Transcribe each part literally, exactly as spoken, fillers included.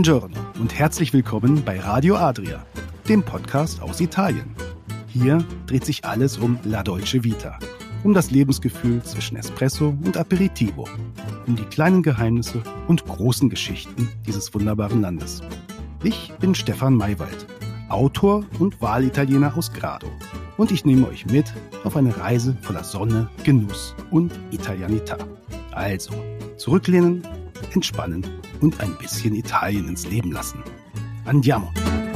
Buongiorno und herzlich willkommen bei Radio Adria, dem Podcast aus Italien. Hier dreht sich alles um La Dolce Vita, um das Lebensgefühl zwischen Espresso und Aperitivo, um die kleinen Geheimnisse und großen Geschichten dieses wunderbaren Landes. Ich bin Stefan Maywald, Autor und Wahlitaliener aus Grado, und ich nehme euch mit auf eine Reise voller Sonne, Genuss und Italianità. Also, zurücklehnen, entspannen und ein bisschen Italien ins Leben lassen. Andiamo!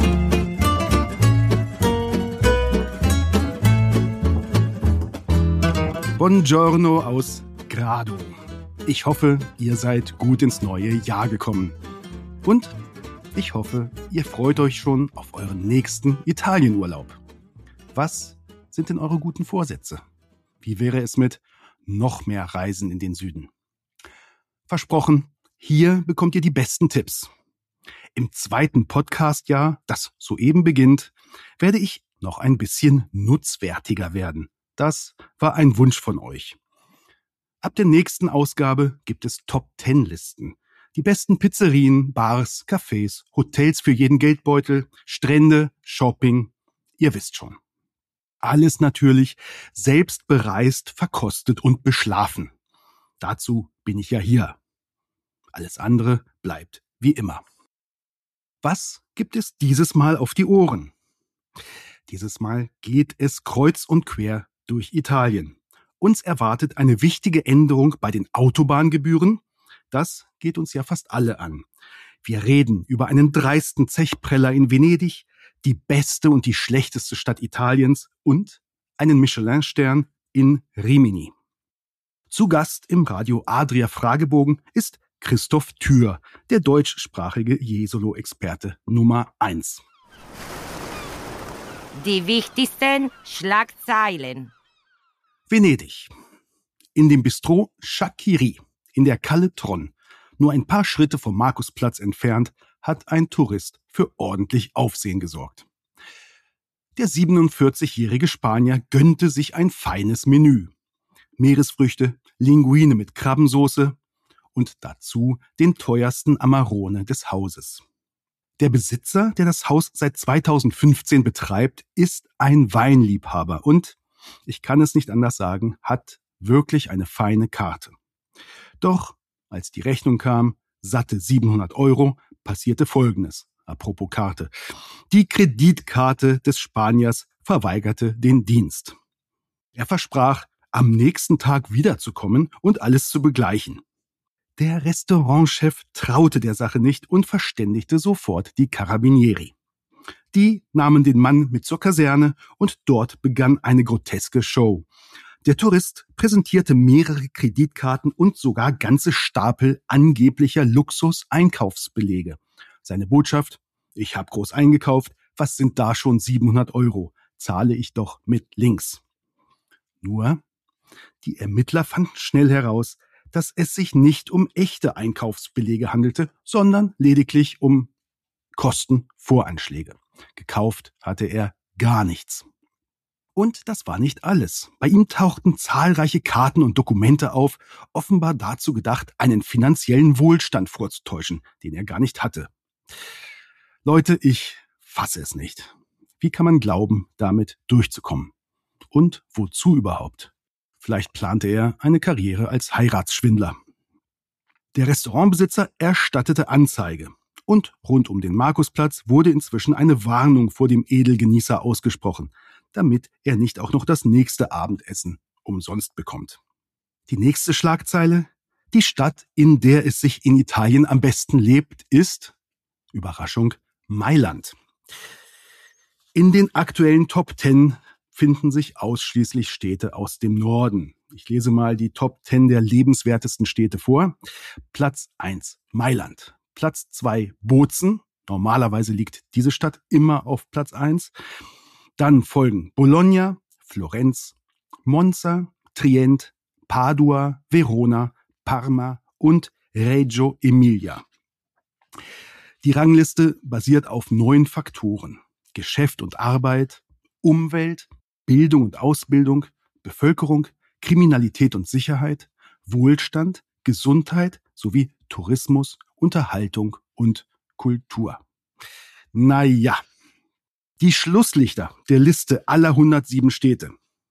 Buongiorno aus Grado. Ich hoffe, ihr seid gut ins neue Jahr gekommen. Und ich hoffe, ihr freut euch schon auf euren nächsten Italienurlaub. Was sind denn eure guten Vorsätze? Wie wäre es mit noch mehr Reisen in den Süden? Versprochen, hier bekommt ihr die besten Tipps. Im zweiten Podcast-Jahr, das soeben beginnt, werde ich noch ein bisschen nutzwertiger werden. Das war ein Wunsch von euch. Ab der nächsten Ausgabe gibt es Top-Ten-Listen. Die besten Pizzerien, Bars, Cafés, Hotels für jeden Geldbeutel, Strände, Shopping, ihr wisst schon. Alles natürlich selbst bereist, verkostet und beschlafen. Dazu bin ich ja hier. Alles andere bleibt wie immer. Was gibt es dieses Mal auf die Ohren? Dieses Mal geht es kreuz und quer durch Italien. Uns erwartet eine wichtige Änderung bei den Autobahngebühren. Das geht uns ja fast alle an. Wir reden über einen dreisten Zechpreller in Venedig, die beste und die schlechteste Stadt Italiens und einen Michelin-Stern in Rimini. Zu Gast im Radio Adria Fragebogen ist Christoph Thür, der deutschsprachige Jesolo-Experte Nummer eins. Die wichtigsten Schlagzeilen. Venedig. In dem Bistro Shakiri in der Calle Tron, nur ein paar Schritte vom Markusplatz entfernt, hat ein Tourist für ordentlich Aufsehen gesorgt. Der siebenundvierzigjährige Spanier gönnte sich ein feines Menü. Meeresfrüchte, Linguine mit Krabbensoße und dazu den teuersten Amarone des Hauses. Der Besitzer, der das Haus seit zweitausendfünfzehn betreibt, ist ein Weinliebhaber und, ich kann es nicht anders sagen, hat wirklich eine feine Karte. Doch, als die Rechnung kam, satte siebenhundert Euro, passierte Folgendes. Apropos Karte. Die Kreditkarte des Spaniers verweigerte den Dienst. Er versprach, am nächsten Tag wiederzukommen und alles zu begleichen. Der Restaurantchef traute der Sache nicht und verständigte sofort die Carabinieri. Die nahmen den Mann mit zur Kaserne und dort begann eine groteske Show. Der Tourist präsentierte mehrere Kreditkarten und sogar ganze Stapel angeblicher Luxus-Einkaufsbelege. Seine Botschaft: Ich habe groß eingekauft, was sind da schon siebenhundert Euro? Zahle ich doch mit links. Nur, die Ermittler fanden schnell heraus, dass es sich nicht um echte Einkaufsbelege handelte, sondern lediglich um Kostenvoranschläge. Gekauft hatte er gar nichts. Und das war nicht alles. Bei ihm tauchten zahlreiche Karten und Dokumente auf, offenbar dazu gedacht, einen finanziellen Wohlstand vorzutäuschen, den er gar nicht hatte. Leute, ich fasse es nicht. Wie kann man glauben, damit durchzukommen? Und wozu überhaupt? Vielleicht plante er eine Karriere als Heiratsschwindler. Der Restaurantbesitzer erstattete Anzeige. Und rund um den Markusplatz wurde inzwischen eine Warnung vor dem Edelgenießer ausgesprochen, damit er nicht auch noch das nächste Abendessen umsonst bekommt. Die nächste Schlagzeile: Die Stadt, in der es sich in Italien am besten lebt, ist, Überraschung, Mailand. In den aktuellen Top Ten finden sich ausschließlich Städte aus dem Norden. Ich lese mal die Top Ten der lebenswertesten Städte vor. Platz eins, Mailand. Platz zwei, Bozen. Normalerweise liegt diese Stadt immer auf Platz eins. Dann folgen Bologna, Florenz, Monza, Trient, Padua, Verona, Parma und Reggio Emilia. Die Rangliste basiert auf neun Faktoren: Geschäft und Arbeit, Umwelt, Bildung und Ausbildung, Bevölkerung, Kriminalität und Sicherheit, Wohlstand, Gesundheit sowie Tourismus, Unterhaltung und Weltkultur. Naja, die Schlusslichter der Liste aller hundertsieben Städte.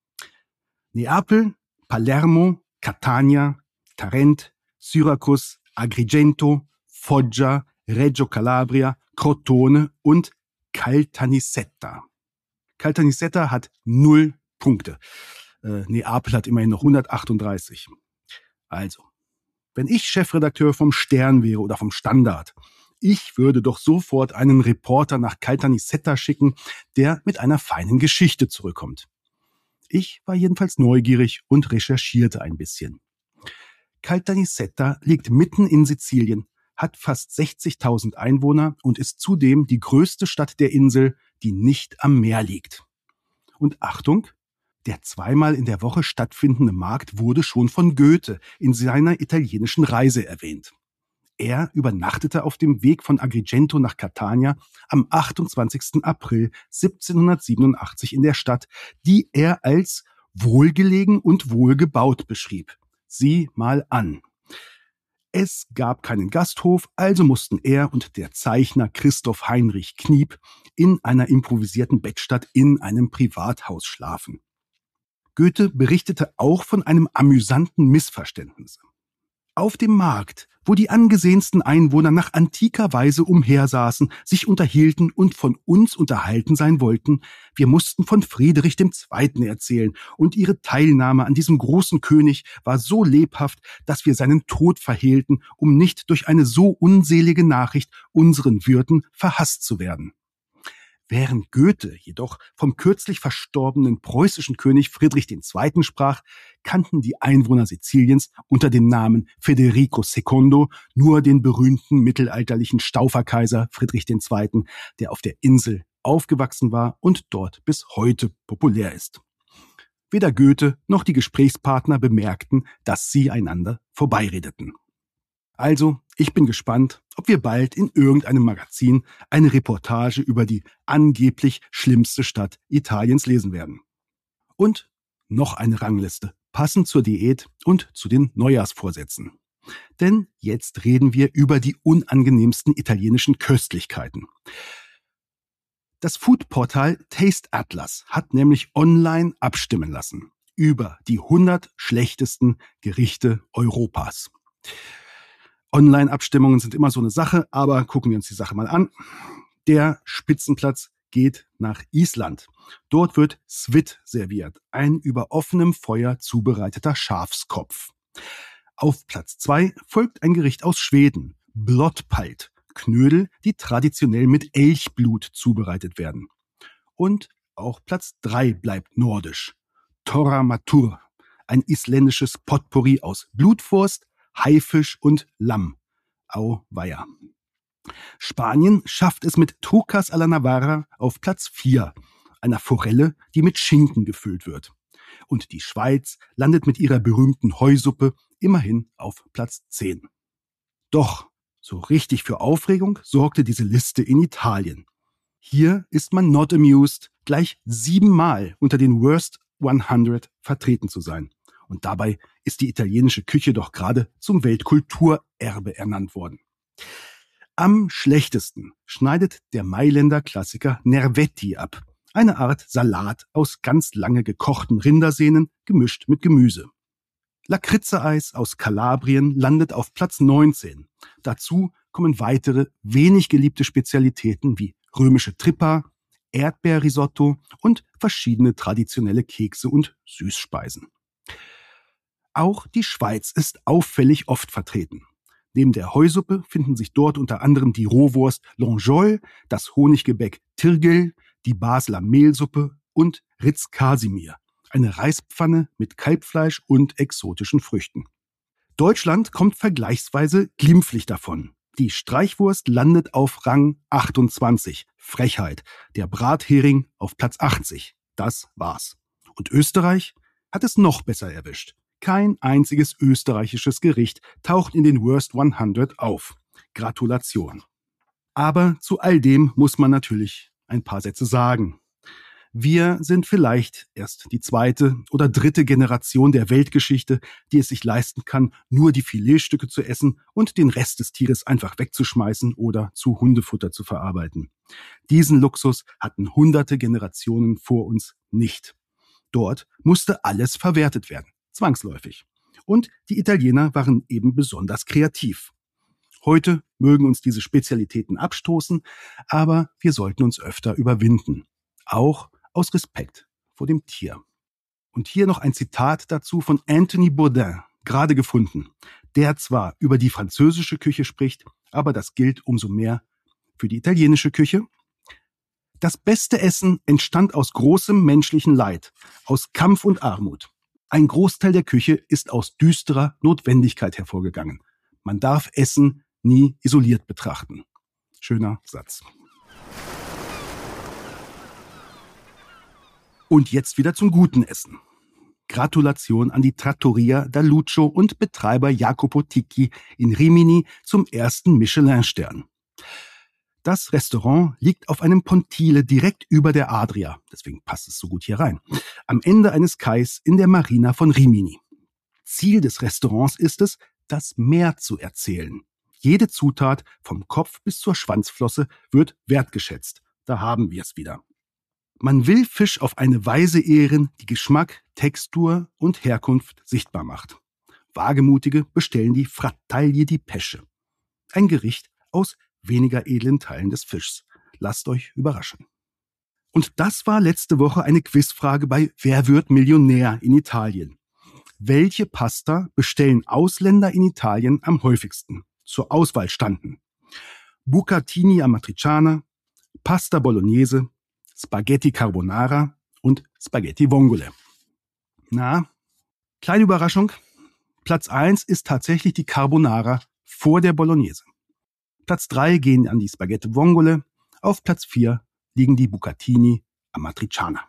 Neapel, Palermo, Catania, Tarent, Syrakus, Agrigento, Foggia, Reggio Calabria, Crotone und Caltanissetta. Caltanissetta hat null Punkte. Äh, Neapel hat immerhin noch hundertachtunddreißig. Also, wenn ich Chefredakteur vom Stern wäre oder vom Standard, ich würde doch sofort einen Reporter nach Caltanissetta schicken, der mit einer feinen Geschichte zurückkommt. Ich war jedenfalls neugierig und recherchierte ein bisschen. Caltanissetta liegt mitten in Sizilien, hat fast sechzigtausend Einwohner und ist zudem die größte Stadt der Insel, die nicht am Meer liegt. Und Achtung, der zweimal in der Woche stattfindende Markt wurde schon von Goethe in seiner italienischen Reise erwähnt. Er übernachtete auf dem Weg von Agrigento nach Catania am achtundzwanzigsten April siebzehnhundertsiebenundachtzig in der Stadt, die er als wohlgelegen und wohlgebaut beschrieb. Sieh mal an. Es gab keinen Gasthof, also mussten er und der Zeichner Christoph Heinrich Kniep in einer improvisierten Bettstatt in einem Privathaus schlafen. Goethe berichtete auch von einem amüsanten Missverständnis. Auf dem Markt, wo die angesehensten Einwohner nach antiker Weise umhersaßen, sich unterhielten und von uns unterhalten sein wollten, wir mussten von Friedrich dem Zweiten erzählen, und ihre Teilnahme an diesem großen König war so lebhaft, dass wir seinen Tod verhehlten, um nicht durch eine so unselige Nachricht unseren Wirten verhasst zu werden. Während Goethe jedoch vom kürzlich verstorbenen preußischen König Friedrich der Zweite sprach, kannten die Einwohner Siziliens unter dem Namen Federico Secondo nur den berühmten mittelalterlichen Stauferkaiser Friedrich der Zweite, der auf der Insel aufgewachsen war und dort bis heute populär ist. Weder Goethe noch die Gesprächspartner bemerkten, dass sie einander vorbeiredeten. Also, ich bin gespannt, ob wir bald in irgendeinem Magazin eine Reportage über die angeblich schlimmste Stadt Italiens lesen werden. Und noch eine Rangliste, passend zur Diät und zu den Neujahrsvorsätzen. Denn jetzt reden wir über die unangenehmsten italienischen Köstlichkeiten. Das Foodportal Taste Atlas hat nämlich online abstimmen lassen über die hundert schlechtesten Gerichte Europas. Online-Abstimmungen sind immer so eine Sache, aber gucken wir uns die Sache mal an. Der Spitzenplatz geht nach Island. Dort wird Svit serviert, ein über offenem Feuer zubereiteter Schafskopf. Auf Platz zwei folgt ein Gericht aus Schweden, Blodpalt, Knödel, die traditionell mit Elchblut zubereitet werden. Und auch Platz drei bleibt nordisch, Toramatur, ein isländisches Potpourri aus Blutwurst, Haifisch und Lamm. Auweia. Spanien schafft es mit Trucas a la Navarra auf Platz vier, einer Forelle, die mit Schinken gefüllt wird. Und die Schweiz landet mit ihrer berühmten Heusuppe immerhin auf Platz zehn. Doch so richtig für Aufregung sorgte diese Liste in Italien. Hier ist man not amused, gleich siebenmal unter den Worst hundert vertreten zu sein. Und dabei ist die italienische Küche doch gerade zum Weltkulturerbe ernannt worden. Am schlechtesten schneidet der Mailänder Klassiker Nervetti ab. Eine Art Salat aus ganz lange gekochten Rindersehnen, gemischt mit Gemüse. Lakritze-Eis aus Kalabrien landet auf Platz neunzehn. Dazu kommen weitere, wenig geliebte Spezialitäten wie römische Trippa, Erdbeerrisotto und verschiedene traditionelle Kekse und Süßspeisen. Auch die Schweiz ist auffällig oft vertreten. Neben der Heusuppe finden sich dort unter anderem die Rohwurst Longeol, das Honiggebäck Tirgel, die Basler Mehlsuppe und Ritz Casimir, eine Reispfanne mit Kalbfleisch und exotischen Früchten. Deutschland kommt vergleichsweise glimpflich davon. Die Streichwurst landet auf Rang achtundzwanzig, Frechheit, der Brathering auf Platz achtzig, das war's. Und Österreich hat es noch besser erwischt. Kein einziges österreichisches Gericht taucht in den Worst hundert auf. Gratulation. Aber zu all dem muss man natürlich ein paar Sätze sagen. Wir sind vielleicht erst die zweite oder dritte Generation der Weltgeschichte, die es sich leisten kann, nur die Filetstücke zu essen und den Rest des Tieres einfach wegzuschmeißen oder zu Hundefutter zu verarbeiten. Diesen Luxus hatten hunderte Generationen vor uns nicht. Dort musste alles verwertet werden, zwangsläufig. Und die Italiener waren eben besonders kreativ. Heute mögen uns diese Spezialitäten abstoßen, aber wir sollten uns öfter überwinden. Auch aus Respekt vor dem Tier. Und hier noch ein Zitat dazu von Anthony Bourdain, gerade gefunden, der zwar über die französische Küche spricht, aber das gilt umso mehr für die italienische Küche. Das beste Essen entstand aus großem menschlichen Leid, aus Kampf und Armut. Ein Großteil der Küche ist aus düsterer Notwendigkeit hervorgegangen. Man darf Essen nie isoliert betrachten. Schöner Satz. Und jetzt wieder zum guten Essen. Gratulation an die Trattoria da Lucio und Betreiber Jacopo Ticchi in Rimini zum ersten Michelin-Stern. Das Restaurant liegt auf einem Pontile direkt über der Adria, deswegen passt es so gut hier rein, am Ende eines Kais in der Marina von Rimini. Ziel des Restaurants ist es, das Meer zu erzählen. Jede Zutat, vom Kopf bis zur Schwanzflosse, wird wertgeschätzt. Da haben wir es wieder. Man will Fisch auf eine Weise ehren, die Geschmack, Textur und Herkunft sichtbar macht. Wagemutige bestellen die Frattaglie di Pesce. Ein Gericht aus weniger edlen Teilen des Fischs. Lasst euch überraschen. Und das war letzte Woche eine Quizfrage bei Wer wird Millionär in Italien? Welche Pasta bestellen Ausländer in Italien am häufigsten? Zur Auswahl standen Bucatini Amatriciana, Pasta Bolognese, Spaghetti Carbonara und Spaghetti Vongole. Na, kleine Überraschung. Platz eins ist tatsächlich die Carbonara vor der Bolognese. Platz drei gehen an die Spaghetti Vongole. Auf Platz vier liegen die Bucatini Amatriciana.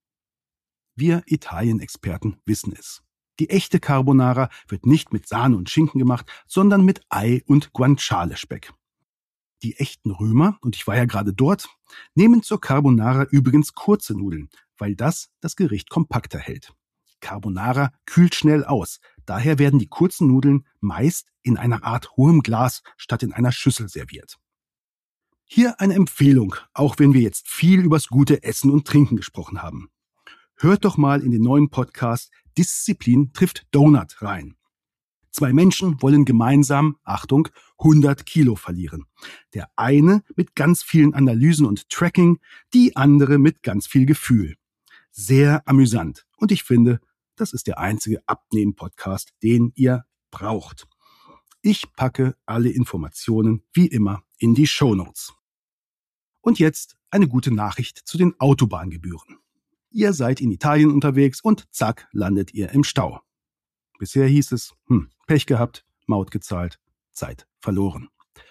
Wir Italien-Experten wissen es. Die echte Carbonara wird nicht mit Sahne und Schinken gemacht, sondern mit Ei und Guanciale-Speck. Die echten Römer, und ich war ja gerade dort, nehmen zur Carbonara übrigens kurze Nudeln, weil das das Gericht kompakter hält. Carbonara kühlt schnell aus, daher werden die kurzen Nudeln meist in einer Art hohem Glas statt in einer Schüssel serviert. Hier eine Empfehlung, auch wenn wir jetzt viel übers gute Essen und Trinken gesprochen haben. Hört doch mal in den neuen Podcast Disziplin trifft Donut rein. Zwei Menschen wollen gemeinsam, Achtung, hundert Kilo verlieren. Der eine mit ganz vielen Analysen und Tracking, die andere mit ganz viel Gefühl. Sehr amüsant. Und ich finde, das ist der einzige Abnehmen-Podcast, den ihr braucht. Ich packe alle Informationen wie immer in die Shownotes. Und jetzt eine gute Nachricht zu den Autobahngebühren. Ihr seid in Italien unterwegs und zack, landet ihr im Stau. Bisher hieß es, hm, Pech gehabt, Maut gezahlt, Zeit verloren.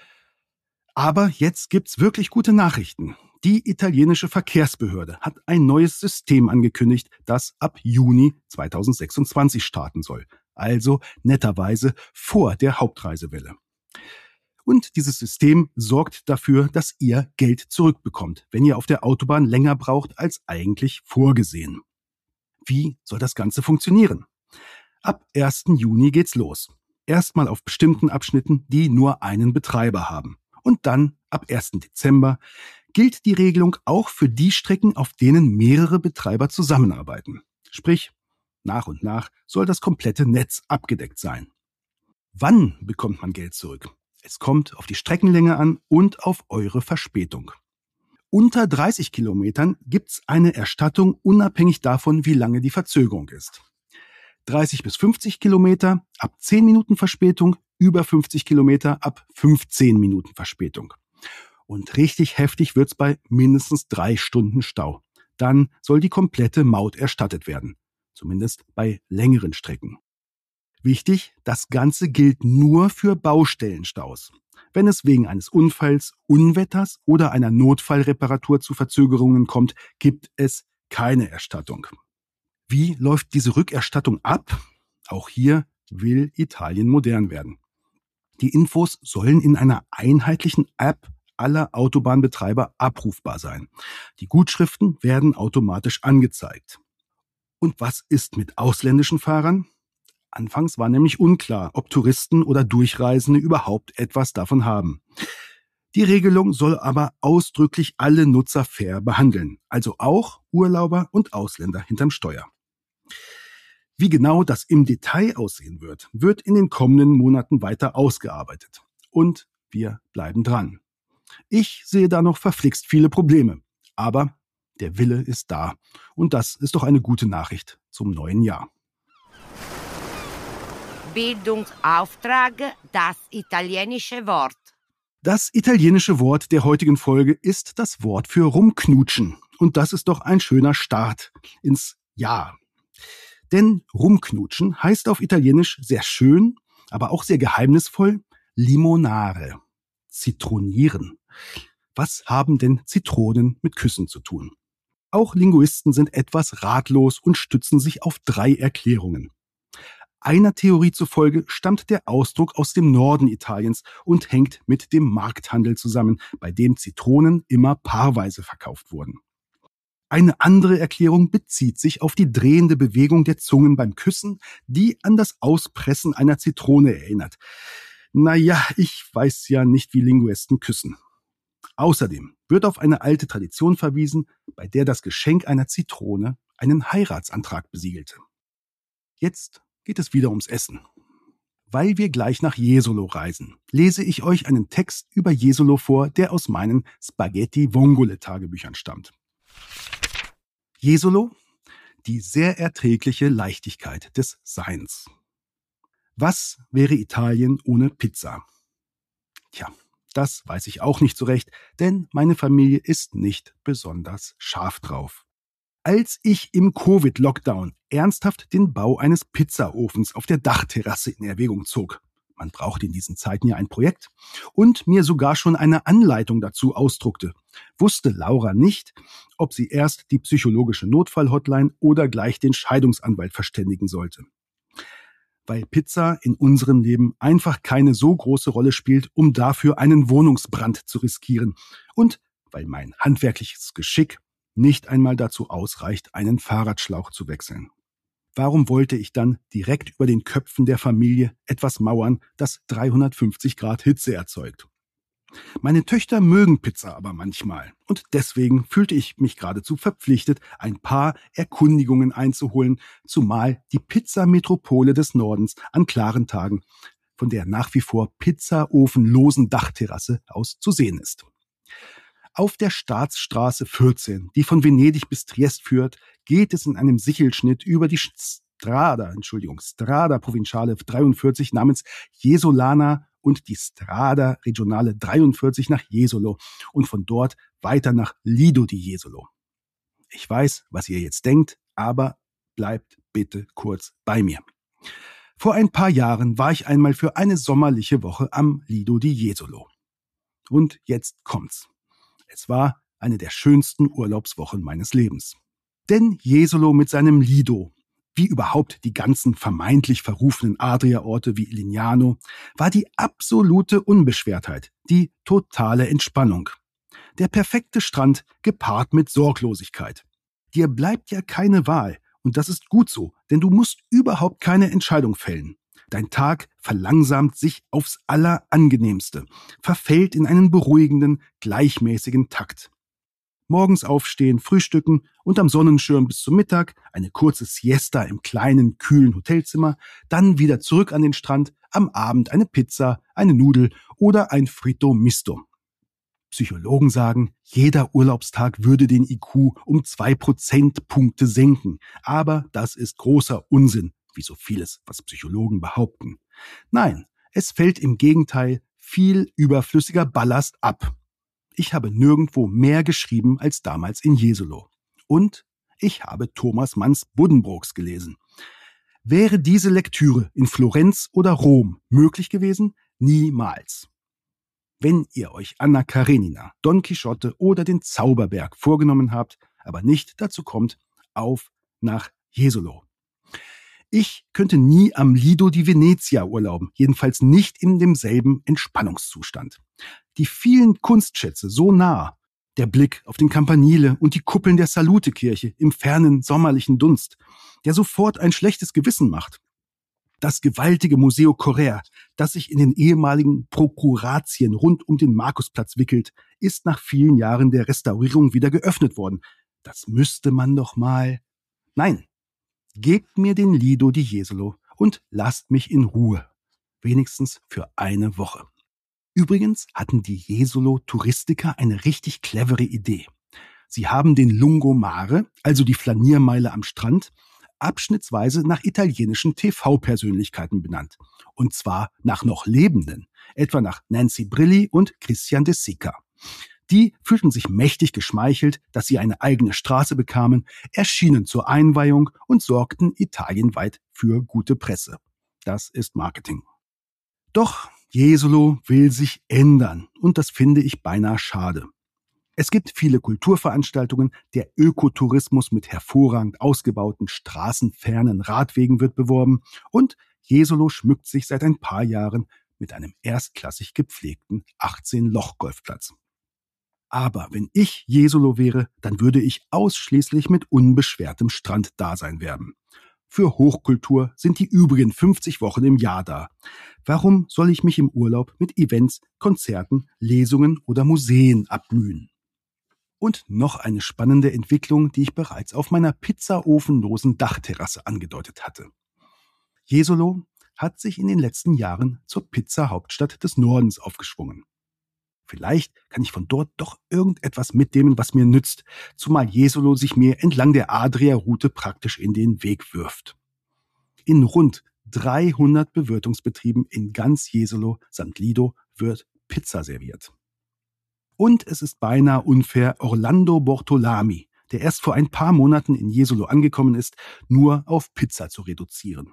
Aber jetzt gibt's wirklich gute Nachrichten. Die italienische Verkehrsbehörde hat ein neues System angekündigt, das ab Juni zweitausendsechsundzwanzig starten soll. Also netterweise vor der Hauptreisewelle. Und dieses System sorgt dafür, dass ihr Geld zurückbekommt, wenn ihr auf der Autobahn länger braucht als eigentlich vorgesehen. Wie soll das Ganze funktionieren? Ab ersten Juni geht's los. Erstmal auf bestimmten Abschnitten, die nur einen Betreiber haben. Und dann, ab ersten Dezember, gilt die Regelung auch für die Strecken, auf denen mehrere Betreiber zusammenarbeiten. Sprich, nach und nach soll das komplette Netz abgedeckt sein. Wann bekommt man Geld zurück? Es kommt auf die Streckenlänge an und auf eure Verspätung. Unter dreißig Kilometern gibt's eine Erstattung unabhängig davon, wie lange die Verzögerung ist. dreißig bis fünfzig Kilometer ab zehn Minuten Verspätung, über fünfzig Kilometer ab fünfzehn Minuten Verspätung. Und richtig heftig wird's bei mindestens drei Stunden Stau. Dann soll die komplette Maut erstattet werden. Zumindest bei längeren Strecken. Wichtig, das Ganze gilt nur für Baustellenstaus. Wenn es wegen eines Unfalls, Unwetters oder einer Notfallreparatur zu Verzögerungen kommt, gibt es keine Erstattung. Wie läuft diese Rückerstattung ab? Auch hier will Italien modern werden. Die Infos sollen in einer einheitlichen App aller Autobahnbetreiber abrufbar sein. Die Gutschriften werden automatisch angezeigt. Und was ist mit ausländischen Fahrern? Anfangs war nämlich unklar, ob Touristen oder Durchreisende überhaupt etwas davon haben. Die Regelung soll aber ausdrücklich alle Nutzer fair behandeln, also auch Urlauber und Ausländer hinterm Steuer. Wie genau das im Detail aussehen wird, wird in den kommenden Monaten weiter ausgearbeitet. Und wir bleiben dran. Ich sehe da noch verflixt viele Probleme, aber der Wille ist da. Und das ist doch eine gute Nachricht zum neuen Jahr. Bildungsauftrag, das italienische Wort. Das italienische Wort der heutigen Folge ist das Wort für rumknutschen. Und das ist doch ein schöner Start ins Jahr. Denn rumknutschen heißt auf Italienisch sehr schön, aber auch sehr geheimnisvoll limonare, zitronieren. Was haben denn Zitronen mit Küssen zu tun? Auch Linguisten sind etwas ratlos und stützen sich auf drei Erklärungen. Einer Theorie zufolge stammt der Ausdruck aus dem Norden Italiens und hängt mit dem Markthandel zusammen, bei dem Zitronen immer paarweise verkauft wurden. Eine andere Erklärung bezieht sich auf die drehende Bewegung der Zungen beim Küssen, die an das Auspressen einer Zitrone erinnert. Naja, ich weiß ja nicht, wie Linguisten küssen. Außerdem wird auf eine alte Tradition verwiesen, bei der das Geschenk einer Zitrone einen Heiratsantrag besiegelte. Jetzt geht es wieder ums Essen. Weil wir gleich nach Jesolo reisen, lese ich euch einen Text über Jesolo vor, der aus meinen Spaghetti-Vongole-Tagebüchern stammt. Jesolo, die sehr erträgliche Leichtigkeit des Seins. Was wäre Italien ohne Pizza? Tja, das weiß ich auch nicht so recht, denn meine Familie ist nicht besonders scharf drauf. Als ich im Covid-Lockdown ernsthaft den Bau eines Pizzaofens auf der Dachterrasse in Erwägung zog, man braucht in diesen Zeiten ja ein Projekt, und mir sogar schon eine Anleitung dazu ausdruckte, wusste Laura nicht, ob sie erst die psychologische Notfall-Hotline oder gleich den Scheidungsanwalt verständigen sollte. Weil Pizza in unserem Leben einfach keine so große Rolle spielt, um dafür einen Wohnungsbrand zu riskieren, und weil mein handwerkliches Geschick nicht einmal dazu ausreicht, einen Fahrradschlauch zu wechseln. Warum wollte ich dann direkt über den Köpfen der Familie etwas mauern, das dreihundertfünfzig Grad Hitze erzeugt? Meine Töchter mögen Pizza aber manchmal, und deswegen fühlte ich mich geradezu verpflichtet, ein paar Erkundigungen einzuholen, zumal die Pizzametropole des Nordens an klaren Tagen von der nach wie vor pizzaofenlosen Dachterrasse aus zu sehen ist. Auf der Staatsstraße vierzehn, die von Venedig bis Triest führt, geht es in einem Sichelschnitt über die Strada, Entschuldigung, Strada Provinciale dreiundvierzig namens Jesolana und die Strada Regionale dreiundvierzig nach Jesolo und von dort weiter nach Lido di Jesolo. Ich weiß, was ihr jetzt denkt, aber bleibt bitte kurz bei mir. Vor ein paar Jahren war ich einmal für eine sommerliche Woche am Lido di Jesolo. Und jetzt kommt's. Es war eine der schönsten Urlaubswochen meines Lebens. Denn Jesolo mit seinem Lido, wie überhaupt die ganzen vermeintlich verrufenen Adria-Orte wie Lignano, war die absolute Unbeschwertheit, die totale Entspannung. Der perfekte Strand gepaart mit Sorglosigkeit. Dir bleibt ja keine Wahl, und das ist gut so, denn du musst überhaupt keine Entscheidung fällen. Dein Tag verlangsamt sich aufs Allerangenehmste, verfällt in einen beruhigenden, gleichmäßigen Takt. Morgens aufstehen, frühstücken und am Sonnenschirm bis zum Mittag, eine kurze Siesta im kleinen, kühlen Hotelzimmer, dann wieder zurück an den Strand, am Abend eine Pizza, eine Nudel oder ein Fritto Misto. Psychologen sagen, jeder Urlaubstag würde den I Q um zwei Prozentpunkte senken, aber das ist großer Unsinn, wie so vieles, was Psychologen behaupten. Nein, es fällt im Gegenteil viel überflüssiger Ballast ab. Ich habe nirgendwo mehr geschrieben als damals in Jesolo. Und ich habe Thomas Manns Buddenbrooks gelesen. Wäre diese Lektüre in Florenz oder Rom möglich gewesen? Niemals. Wenn ihr euch Anna Karenina, Don Quixote oder den Zauberberg vorgenommen habt, aber nicht dazu kommt, auf nach Jesolo. Ich könnte nie am Lido di Venezia urlauben, jedenfalls nicht in demselben Entspannungszustand. die vielen Kunstschätze so nah. Der Blick auf den Campanile und die Kuppeln der Salutekirche im fernen sommerlichen Dunst, der sofort ein schlechtes Gewissen macht. Das gewaltige Museo Correr, das sich in den ehemaligen Prokuratien rund um den Markusplatz wickelt, ist nach vielen Jahren der Restaurierung wieder geöffnet worden. Das müsste man doch mal... Nein, gebt mir den Lido di Jesolo und lasst mich in Ruhe. Wenigstens für eine Woche. Übrigens hatten die Jesolo-Touristiker eine richtig clevere Idee. Sie haben den Lungomare, also die Flaniermeile am Strand, abschnittsweise nach italienischen T V-Persönlichkeiten benannt. Und zwar nach noch Lebenden, etwa nach Nancy Brilli und Christian de Sica. Die fühlten sich mächtig geschmeichelt, dass sie eine eigene Straße bekamen, erschienen zur Einweihung und sorgten italienweit für gute Presse. Das ist Marketing. Doch Jesolo will sich ändern und das finde ich beinahe schade. Es gibt viele Kulturveranstaltungen, der Ökotourismus mit hervorragend ausgebauten straßenfernen Radwegen wird beworben und Jesolo schmückt sich seit ein paar Jahren mit einem erstklassig gepflegten achtzehn-Loch-Golfplatz. Aber wenn ich Jesolo wäre, dann würde ich ausschließlich mit unbeschwertem Stranddasein werben. Für Hochkultur sind die übrigen fünfzig Wochen im Jahr da. Warum soll ich mich im Urlaub mit Events, Konzerten, Lesungen oder Museen abmühen? Und noch eine spannende Entwicklung, die ich bereits auf meiner pizzaofenlosen Dachterrasse angedeutet hatte. Jesolo hat sich in den letzten Jahren zur Pizza-Hauptstadt des Nordens aufgeschwungen. Vielleicht kann ich von dort doch irgendetwas mitnehmen, was mir nützt, zumal Jesolo sich mir entlang der Adria-Route praktisch in den Weg wirft. In rund dreihundert Bewirtungsbetrieben in ganz Jesolo samt Lido wird Pizza serviert. Und es ist beinahe unfair, Orlando Bortolami, der erst vor ein paar Monaten in Jesolo angekommen ist, nur auf Pizza zu reduzieren.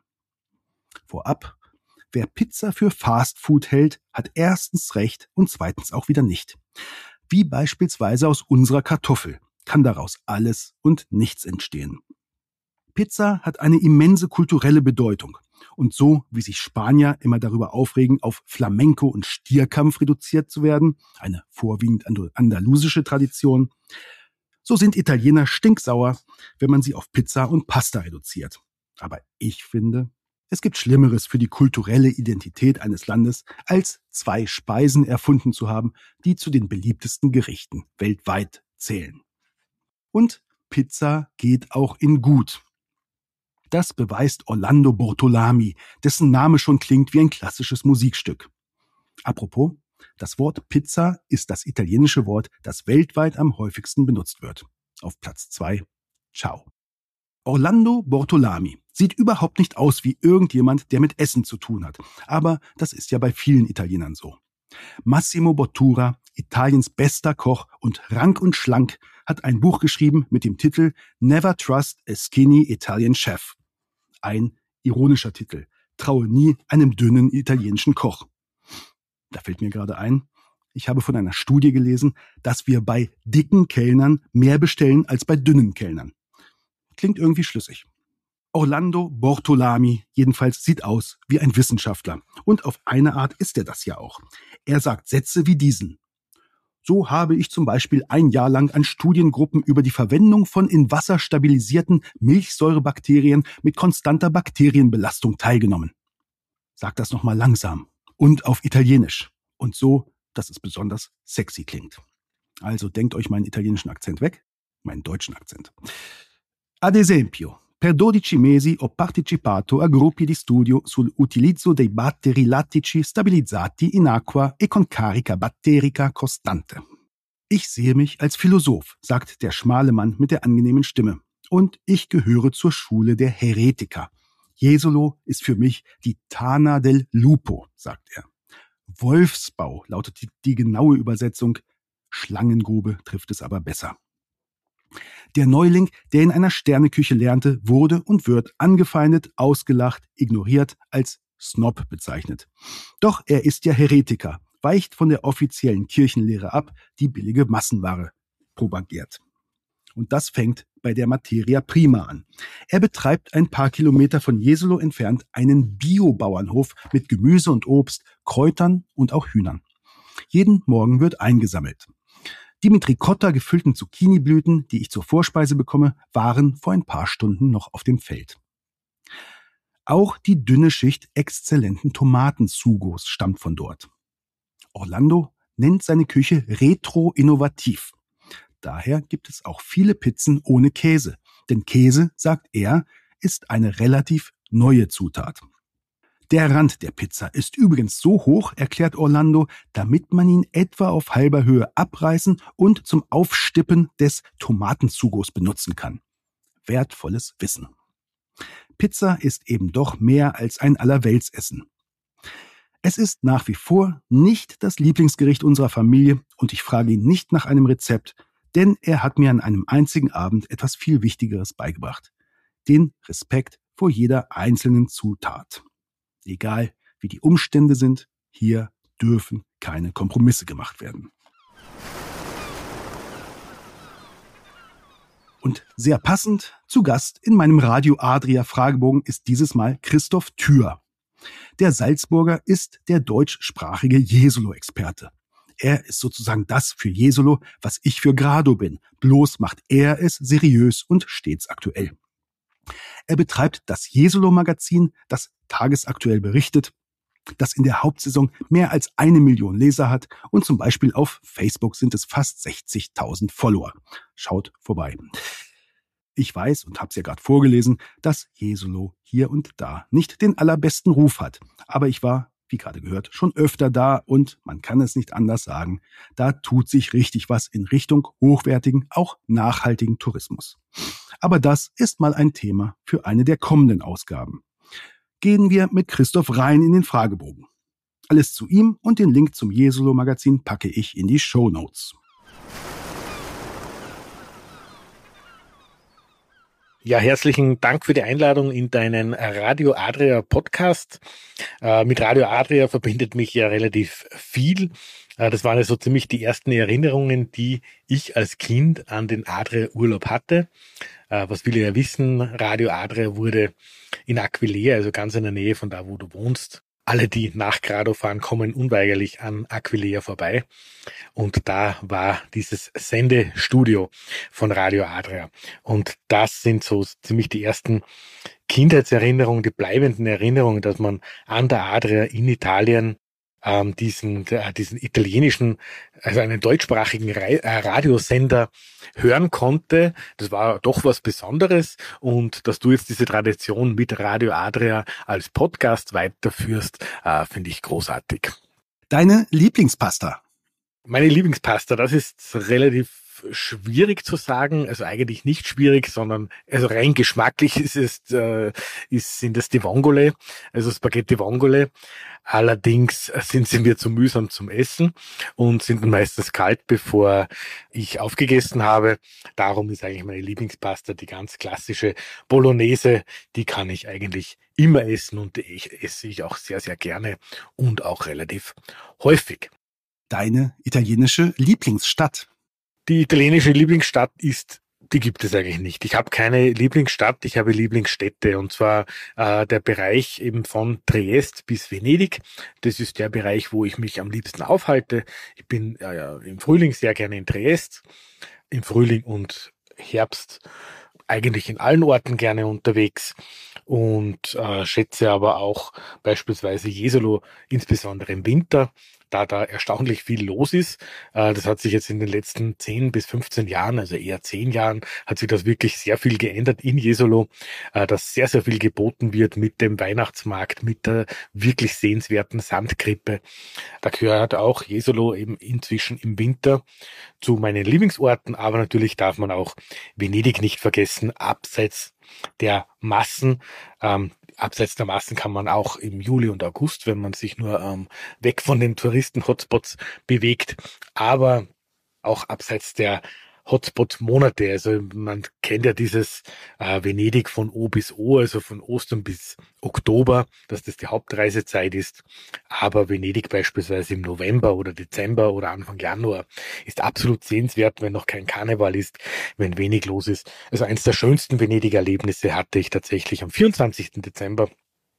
Vorab: Wer Pizza für Fast Food hält, hat erstens recht und zweitens auch wieder nicht. Wie beispielsweise aus unserer Kartoffel kann daraus alles und nichts entstehen. Pizza hat eine immense kulturelle Bedeutung. Und so, wie sich Spanier immer darüber aufregen, auf Flamenco und Stierkampf reduziert zu werden, eine vorwiegend andalusische Tradition, so sind Italiener stinksauer, wenn man sie auf Pizza und Pasta reduziert. Aber ich finde, es gibt Schlimmeres für die kulturelle Identität eines Landes, als zwei Speisen erfunden zu haben, die zu den beliebtesten Gerichten weltweit zählen. Und Pizza geht auch in gut. Das beweist Orlando Bortolami, dessen Name schon klingt wie ein klassisches Musikstück. Apropos, das Wort Pizza ist das italienische Wort, das weltweit am häufigsten benutzt wird. Auf Platz zwei, ciao. Orlando Bortolami sieht überhaupt nicht aus wie irgendjemand, der mit Essen zu tun hat. Aber das ist ja bei vielen Italienern so. Massimo Bottura, Italiens bester Koch und rank und schlank, hat ein Buch geschrieben mit dem Titel Never Trust a Skinny Italian Chef. Ein ironischer Titel. Traue nie einem dünnen italienischen Koch. Da fällt mir gerade ein, ich habe von einer Studie gelesen, dass wir bei dicken Kellnern mehr bestellen als bei dünnen Kellnern. Klingt irgendwie schlüssig. Orlando Bortolami jedenfalls sieht aus wie ein Wissenschaftler. Und auf eine Art ist er das ja auch. Er sagt Sätze wie diesen. So habe ich zum Beispiel ein Jahr lang an Studiengruppen über die Verwendung von in Wasser stabilisierten Milchsäurebakterien mit konstanter Bakterienbelastung teilgenommen. Sag das nochmal langsam und auf Italienisch. Und so, dass es besonders sexy klingt. Also denkt euch meinen italienischen Akzent weg, meinen deutschen Akzent. Ad esempio, per dodici mesi ho partecipato a gruppi di studio sull'utilizzo dei batteri lattici stabilizzati in acqua e con carica batterica costante. Ich sehe mich als Philosoph, sagt der schmale Mann mit der angenehmen Stimme. Und ich gehöre zur Schule der Heretiker. Jesolo ist für mich die Tana del Lupo, sagt er. Wolfsbau lautet die, die genaue Übersetzung. Schlangengrube trifft es aber besser. Der Neuling, der in einer Sterneküche lernte, wurde und wird angefeindet, ausgelacht, ignoriert, als Snob bezeichnet. Doch er ist ja Heretiker, weicht von der offiziellen Kirchenlehre ab, die billige Massenware propagiert. Und das fängt bei der Materia Prima an. Er betreibt ein paar Kilometer von Jesolo entfernt einen Biobauernhof mit Gemüse und Obst, Kräutern und auch Hühnern. Jeden Morgen wird eingesammelt. Die mit Ricotta gefüllten Zucchiniblüten, die ich zur Vorspeise bekomme, waren vor ein paar Stunden noch auf dem Feld. Auch die dünne Schicht exzellenten Tomatensugos stammt von dort. Orlando nennt seine Küche retro-innovativ. Daher gibt es auch viele Pizzen ohne Käse. Denn Käse, sagt er, ist eine relativ neue Zutat. Der Rand der Pizza ist übrigens so hoch, erklärt Orlando, damit man ihn etwa auf halber Höhe abreißen und zum Aufstippen des Tomatensugos benutzen kann. Wertvolles Wissen. Pizza ist eben doch mehr als ein Allerweltsessen. Es ist nach wie vor nicht das Lieblingsgericht unserer Familie und ich frage ihn nicht nach einem Rezept, denn er hat mir an einem einzigen Abend etwas viel Wichtigeres beigebracht. Den Respekt vor jeder einzelnen Zutat. Egal, wie die Umstände sind, hier dürfen keine Kompromisse gemacht werden. Und sehr passend, zu Gast in meinem Radio Adria Fragebogen ist dieses Mal Christoph Thür. Der Salzburger ist der deutschsprachige Jesolo-Experte. Er ist sozusagen das für Jesolo, was ich für Grado bin. Bloß macht er es seriös und stets aktuell. Er betreibt das Jesolo-Magazin, das tagesaktuell berichtet, das in der Hauptsaison mehr als eine Million Leser hat und zum Beispiel auf Facebook sind es fast sechzigtausend Follower. Schaut vorbei. Ich weiß und habe es ja gerade vorgelesen, dass Jesolo hier und da nicht den allerbesten Ruf hat. Aber ich war, wie gerade gehört, schon öfter da und man kann es nicht anders sagen, da tut sich richtig was in Richtung hochwertigen, auch nachhaltigen Tourismus. Aber das ist mal ein Thema für eine der kommenden Ausgaben. Gehen wir mit Christoph rein in den Fragebogen. Alles zu ihm und den Link zum Jesolo-Magazin packe ich in die Shownotes. Ja, herzlichen Dank für die Einladung in deinen Radio Adria Podcast. Äh, mit Radio Adria verbindet mich ja relativ viel. Äh, das waren ja so ziemlich die ersten Erinnerungen, die ich als Kind an den Adria Urlaub hatte. Äh, was viele ja wissen, Radio Adria wurde in Aquileia, also ganz in der Nähe von da, wo du wohnst. Alle, die nach Grado fahren, kommen unweigerlich an Aquileia vorbei. Und da war dieses Sendestudio von Radio Adria. Und das sind so ziemlich die ersten Kindheitserinnerungen, die bleibenden Erinnerungen, dass man an der Adria in Italien ähm, diesen, äh, diesen italienischen, also einen deutschsprachigen Re- äh, Radiosender hören konnte. Das war doch was Besonderes und dass du jetzt diese Tradition mit Radio Adria als Podcast weiterführst, äh, finde ich großartig. Deine Lieblingspasta? Meine Lieblingspasta, das ist relativ schwierig zu sagen, also eigentlich nicht schwierig, sondern also rein geschmacklich ist es, äh, ist, sind es die Vongole, also Spaghetti Vongole. Allerdings sind sie mir zu mühsam zum Essen und sind meistens kalt, bevor ich aufgegessen habe. Darum ist eigentlich meine Lieblingspasta die ganz klassische Bolognese. Die kann ich eigentlich immer essen und ich esse ich auch sehr, sehr gerne und auch relativ häufig. Deine italienische Lieblingsstadt? Die italienische Lieblingsstadt ist, die gibt es eigentlich nicht. Ich habe keine Lieblingsstadt, ich habe Lieblingsstädte und zwar äh, der Bereich eben von Triest bis Venedig. Das ist der Bereich, wo ich mich am liebsten aufhalte. Ich bin äh, ja, im Frühling sehr gerne in Triest, im Frühling und Herbst eigentlich in allen Orten gerne unterwegs und äh, schätze aber auch beispielsweise Jesolo, insbesondere im Winter, da da erstaunlich viel los ist. Äh, das hat sich jetzt in den letzten zehn bis fünfzehn Jahren, also eher zehn Jahren, hat sich das wirklich sehr viel geändert in Jesolo, äh, dass sehr, sehr viel geboten wird mit dem Weihnachtsmarkt, mit der wirklich sehenswerten Sandkrippe. Da gehört auch Jesolo eben inzwischen im Winter zu meinen Lieblingsorten, aber natürlich darf man auch Venedig nicht vergessen, abseits der Massen. Ähm, abseits der Massen kann man auch im Juli und August, wenn man sich nur ähm, weg von den Touristen-Hotspots bewegt, aber auch abseits der Hotspot-Monate. Also man kennt ja dieses äh, Venedig von O bis O, also von Ostern bis Oktober, dass das die Hauptreisezeit ist. Aber Venedig beispielsweise im November oder Dezember oder Anfang Januar ist absolut sehenswert, wenn noch kein Karneval ist, wenn wenig los ist. Also eines der schönsten Venedig-Erlebnisse hatte ich tatsächlich am vierundzwanzigsten Dezember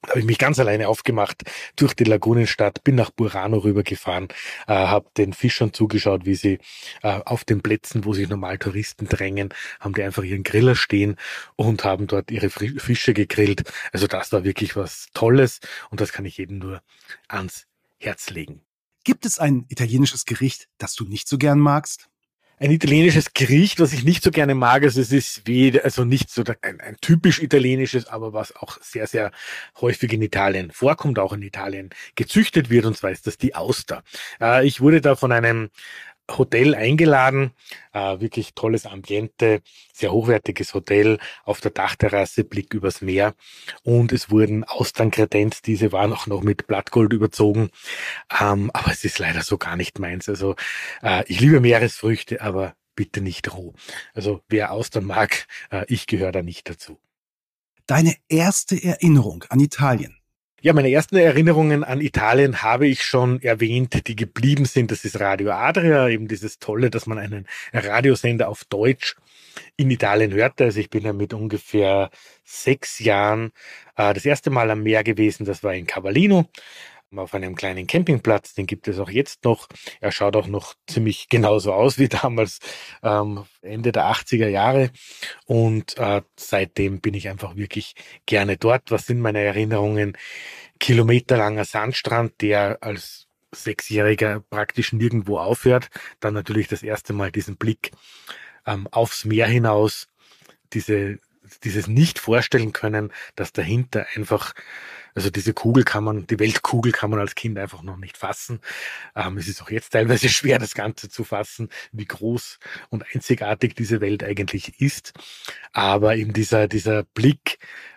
Da habe ich mich ganz alleine aufgemacht durch die Lagunenstadt, bin nach Burano rübergefahren, äh, habe den Fischern zugeschaut, wie sie äh, auf den Plätzen, wo sich normal Touristen drängen, haben die einfach ihren Griller stehen und haben dort ihre Fri- Fische gegrillt. Also das war wirklich was Tolles und das kann ich jedem nur ans Herz legen. Gibt es ein italienisches Gericht, das du nicht so gern magst? Ein italienisches Gericht, was ich nicht so gerne mag, also es ist wie, also nicht so ein, ein typisch italienisches, aber was auch sehr, sehr häufig in Italien vorkommt, auch in Italien gezüchtet wird, und zwar ist das die Auster. Äh, ich wurde da von einem Hotel eingeladen, äh, wirklich tolles Ambiente, sehr hochwertiges Hotel, auf der Dachterrasse, Blick übers Meer, und es wurden Austern kredenzt, diese waren auch noch mit Blattgold überzogen, ähm, aber es ist leider so gar nicht meins. Also äh, ich liebe Meeresfrüchte, aber bitte nicht roh. Also wer Austern mag, äh, ich gehöre da nicht dazu. Deine erste Erinnerung an Italien? Ja, meine ersten Erinnerungen an Italien habe ich schon erwähnt, die geblieben sind. Das ist Radio Adria, eben dieses Tolle, dass man einen Radiosender auf Deutsch in Italien hörte. Also ich bin ja mit ungefähr sechs Jahren äh, das erste Mal am Meer gewesen. Das war in Cavallino, auf einem kleinen Campingplatz. Den gibt es auch jetzt noch. Er schaut auch noch ziemlich genauso aus wie damals, ähm, Ende der achtziger Jahre. Und äh, seitdem bin ich einfach wirklich gerne dort. Was sind meine Erinnerungen? Kilometerlanger Sandstrand, der als Sechsjähriger praktisch nirgendwo aufhört. Dann natürlich das erste Mal diesen Blick ähm, aufs Meer hinaus, diese dieses nicht vorstellen können, dass dahinter einfach, also diese Kugel kann man, die Weltkugel kann man als Kind einfach noch nicht fassen. Ähm, es ist auch jetzt teilweise schwer, das Ganze zu fassen, wie groß und einzigartig diese Welt eigentlich ist. Aber eben dieser, dieser Blick,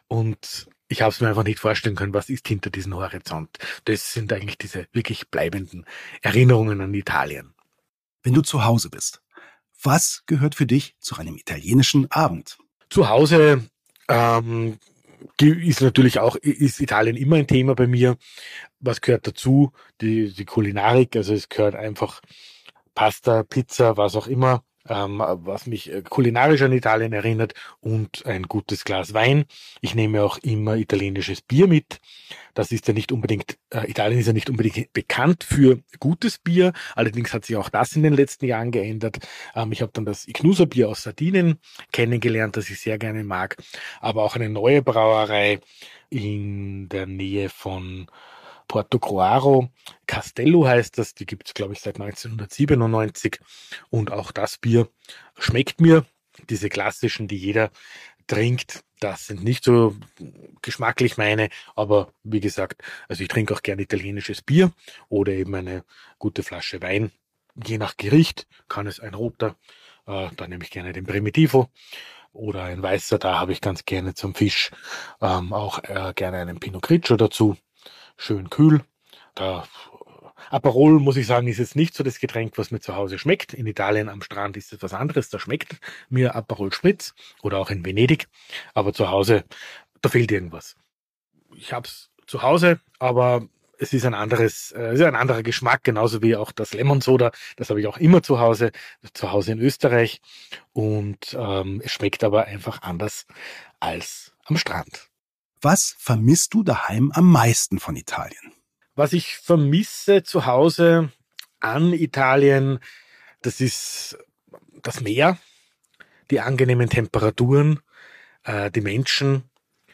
und ich habe es mir einfach nicht vorstellen können, was ist hinter diesem Horizont. Das sind eigentlich diese wirklich bleibenden Erinnerungen an Italien. Wenn du zu Hause bist, was gehört für dich zu einem italienischen Abend? Zu Hause ähm, ist natürlich auch, ist Italien immer ein Thema bei mir. Was gehört dazu? Die, die Kulinarik, also es gehört einfach Pasta, Pizza, was auch immer, ähm, was mich kulinarisch an Italien erinnert, und ein gutes Glas Wein. Ich nehme auch immer italienisches Bier mit. Das ist ja nicht unbedingt, äh, Italien ist ja nicht unbedingt bekannt für gutes Bier. Allerdings hat sich auch das in den letzten Jahren geändert. Ähm, ich habe dann das Ignusa-Bier aus Sardinien kennengelernt, das ich sehr gerne mag. Aber auch eine neue Brauerei in der Nähe von Portogruaro, Castello heißt das, die gibt es, glaube ich, seit neunzehnhundertsiebenundneunzig, und auch das Bier schmeckt mir. Diese klassischen, die jeder trinkt, das sind nicht so geschmacklich meine, aber wie gesagt, also ich trinke auch gerne italienisches Bier oder eben eine gute Flasche Wein. Je nach Gericht kann es ein roter, äh, da nehme ich gerne den Primitivo, oder ein weißer, da habe ich ganz gerne zum Fisch ähm, auch äh, gerne einen Pinot Grigio dazu. Schön kühl. Da Aperol, muss ich sagen, ist jetzt nicht so das Getränk, was mir zu Hause schmeckt. In Italien am Strand ist es was anderes. Da schmeckt mir Aperol Spritz, oder auch in Venedig. Aber zu Hause, da fehlt irgendwas. Ich habe es zu Hause, aber es ist ein anderes, äh, es ist ein anderer Geschmack, genauso wie auch das Lemon Soda. Das habe ich auch immer zu Hause, zu Hause in Österreich. Und ähm, es schmeckt aber einfach anders als am Strand. Was vermisst du daheim am meisten von Italien? Was ich vermisse zu Hause an Italien, das ist das Meer, die angenehmen Temperaturen, äh, die Menschen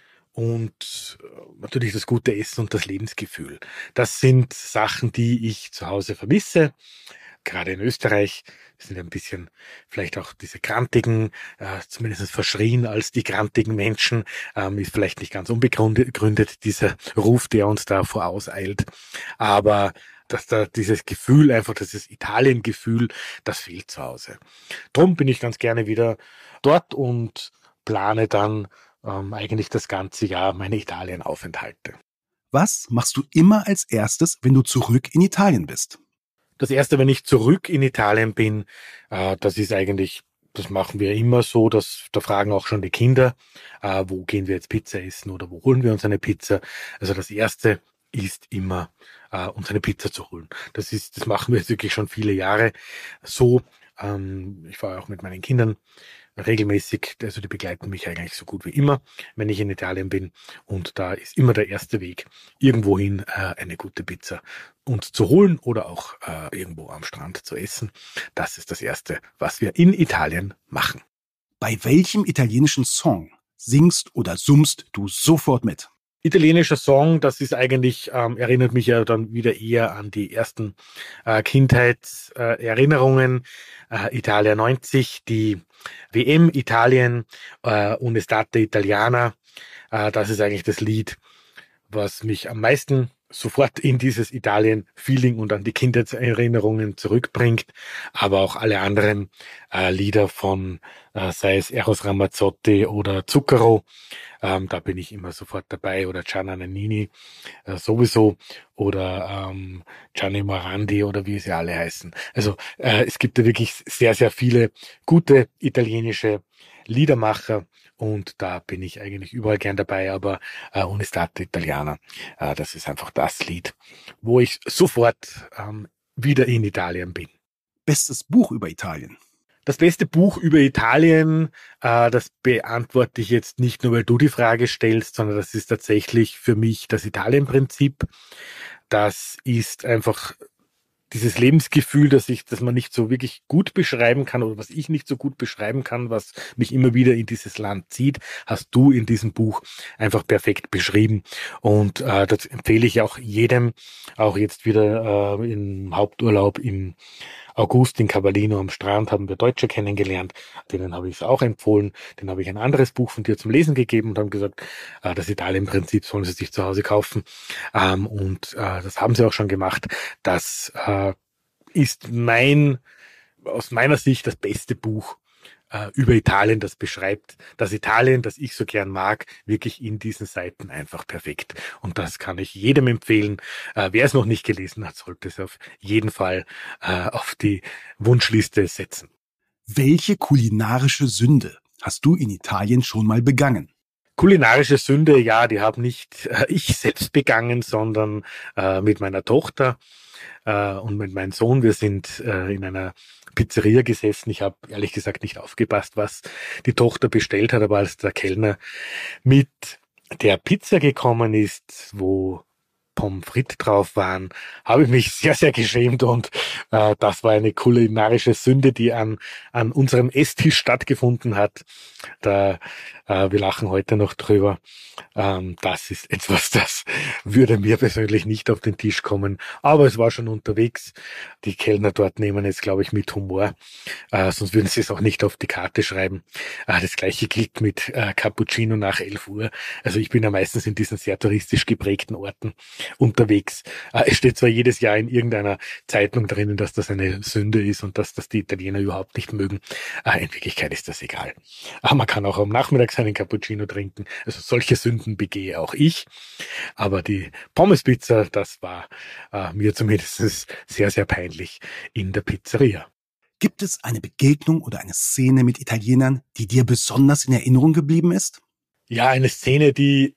und natürlich das gute Essen und das Lebensgefühl. Das sind Sachen, die ich zu Hause vermisse. Gerade in Österreich sind ein bisschen vielleicht auch diese grantigen, äh, zumindest verschrien als die grantigen Menschen, ähm, ist vielleicht nicht ganz unbegründet, dieser Ruf, der uns da vorauseilt. Aber dass da dieses Gefühl, einfach dieses Italien-Gefühl, das fehlt zu Hause. Drum bin ich ganz gerne wieder dort und plane dann ähm, eigentlich das ganze Jahr meine Italienaufenthalte. Was machst du immer als erstes, wenn du zurück in Italien bist? Das erste, wenn ich zurück in Italien bin, äh, das ist eigentlich, das machen wir immer so, dass da fragen auch schon die Kinder, äh, wo gehen wir jetzt Pizza essen oder wo holen wir uns eine Pizza. Also das erste ist immer, äh, uns eine Pizza zu holen. Das ist, das machen wir jetzt wirklich schon viele Jahre so. Ähm, ich fahre auch mit meinen Kindern regelmäßig, also die begleiten mich eigentlich so gut wie immer, wenn ich in Italien bin. Und da ist immer der erste Weg, irgendwohin äh, eine gute Pizza uns zu holen oder auch äh, irgendwo am Strand zu essen. Das ist das Erste, was wir in Italien machen. Bei welchem italienischen Song singst oder summst du sofort mit? Italienischer Song, das ist eigentlich, ähm, erinnert mich ja dann wieder eher an die ersten äh, Kindheitserinnerungen. Äh, äh, Italia neunzig, die W M Italien, äh, Un'estate Italiana. Äh, das ist eigentlich das Lied, was mich am meisten sofort in dieses Italien-Feeling und an die Kindheitserinnerungen zurückbringt, aber auch alle anderen äh, Lieder von, äh, sei es Eros Ramazzotti oder Zucchero, ähm, da bin ich immer sofort dabei, oder Gianna Nannini äh, sowieso, oder ähm, Gianni Morandi oder wie sie alle heißen. Also äh, es gibt da wirklich sehr, sehr viele gute italienische Liedermacher, und da bin ich eigentlich überall gern dabei, aber äh, Un'estate Italiana, äh, das ist einfach das Lied, wo ich sofort ähm, wieder in Italien bin. Bestes Buch über Italien? Das beste Buch über Italien, äh, das beantworte ich jetzt nicht nur, weil du die Frage stellst, sondern das ist tatsächlich für mich das Italien-Prinzip. Das ist einfach dieses Lebensgefühl, das ich, das man nicht so wirklich gut beschreiben kann, oder was ich nicht so gut beschreiben kann, was mich immer wieder in dieses Land zieht, hast du in diesem Buch einfach perfekt beschrieben. Und äh, das empfehle ich auch jedem, auch jetzt wieder äh, im Haupturlaub im August in Cavallino am Strand haben wir Deutsche kennengelernt, denen habe ich es auch empfohlen, denen habe ich ein anderes Buch von dir zum Lesen gegeben und haben gesagt, äh, das Italien-Prinzip sollen sie sich zu Hause kaufen, ähm, und äh, das haben sie auch schon gemacht. Das äh, ist mein, aus meiner Sicht das beste Buch äh, über Italien, das beschreibt das Italien, das ich so gern mag, wirklich in diesen Seiten einfach perfekt. Und das kann ich jedem empfehlen. Äh, wer es noch nicht gelesen hat, sollte es auf jeden Fall äh, auf die Wunschliste setzen. Welche kulinarische Sünde hast du in Italien schon mal begangen? Kulinarische Sünde, ja, die habe nicht äh, ich selbst begangen, sondern äh, mit meiner Tochter äh, und mit meinem Sohn. Wir sind äh, in einer Pizzeria gesessen. Ich habe ehrlich gesagt nicht aufgepasst, was die Tochter bestellt hat, aber als der Kellner mit der Pizza gekommen ist, wo Pommes frites drauf waren, habe ich mich sehr, sehr geschämt, und äh, das war eine kulinarische Sünde, die an an unserem Esstisch stattgefunden hat. Da, äh, wir lachen heute noch drüber. Ähm, das ist etwas, das würde mir persönlich nicht auf den Tisch kommen, aber es war schon unterwegs. Die Kellner dort nehmen es, glaube ich, mit Humor, äh, sonst würden sie es auch nicht auf die Karte schreiben. Äh, das gleiche gilt mit äh, Cappuccino nach elf Uhr. Also ich bin ja meistens in diesen sehr touristisch geprägten Orten unterwegs. Äh, es steht zwar jedes Jahr in irgendeiner Zeitung drinnen, dass das eine Sünde ist und dass das die Italiener überhaupt nicht mögen. Äh, in Wirklichkeit ist das egal. Aber man kann auch am Nachmittag seinen Cappuccino trinken. Also solche Sünden begehe auch ich. Aber die Pommespizza, das war äh, mir zumindest sehr, sehr peinlich in der Pizzeria. Gibt es eine Begegnung oder eine Szene mit Italienern, die dir besonders in Erinnerung geblieben ist? Ja, eine Szene, die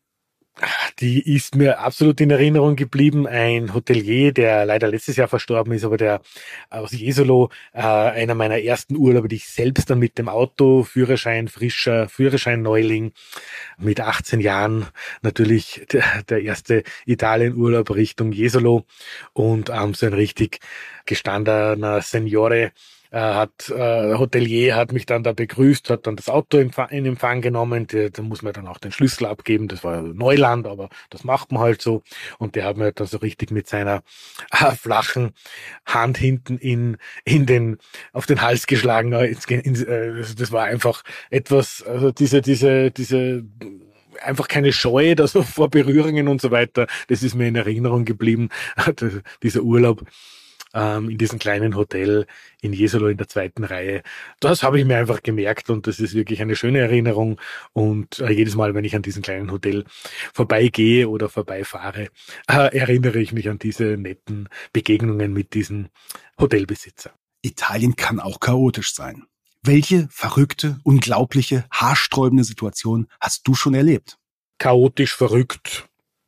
Die ist mir absolut in Erinnerung geblieben. Ein Hotelier, der leider letztes Jahr verstorben ist, aber der aus Jesolo, äh, einer meiner ersten Urlaube, die ich selbst dann mit dem Auto, Führerschein, frischer Führerschein-Neuling mit achtzehn Jahren, natürlich der, der erste Italien-Urlaub Richtung Jesolo, und ähm, so ein richtig gestandener Seniore, äh, hat äh, Hotelier hat mich dann da begrüßt, hat dann das Auto in, in Empfang genommen. Der, da muss man dann auch den Schlüssel abgeben. Das war Neuland, aber das macht man halt so. Und der hat mir da so richtig mit seiner äh, flachen Hand hinten in in den auf den Hals geschlagen. Äh, ins, ins, äh, das war einfach etwas, also diese diese diese einfach keine Scheu da so vor Berührungen und so weiter. Das ist mir in Erinnerung geblieben. Dieser Urlaub in diesem kleinen Hotel in Jesolo in der zweiten Reihe. Das habe ich mir einfach gemerkt, und das ist wirklich eine schöne Erinnerung. Und äh, jedes Mal, wenn ich an diesem kleinen Hotel vorbeigehe oder vorbeifahre, äh, erinnere ich mich an diese netten Begegnungen mit diesem Hotelbesitzer. Italien kann auch chaotisch sein. Welche verrückte, unglaubliche, haarsträubende Situation hast du schon erlebt? Chaotisch, verrückt.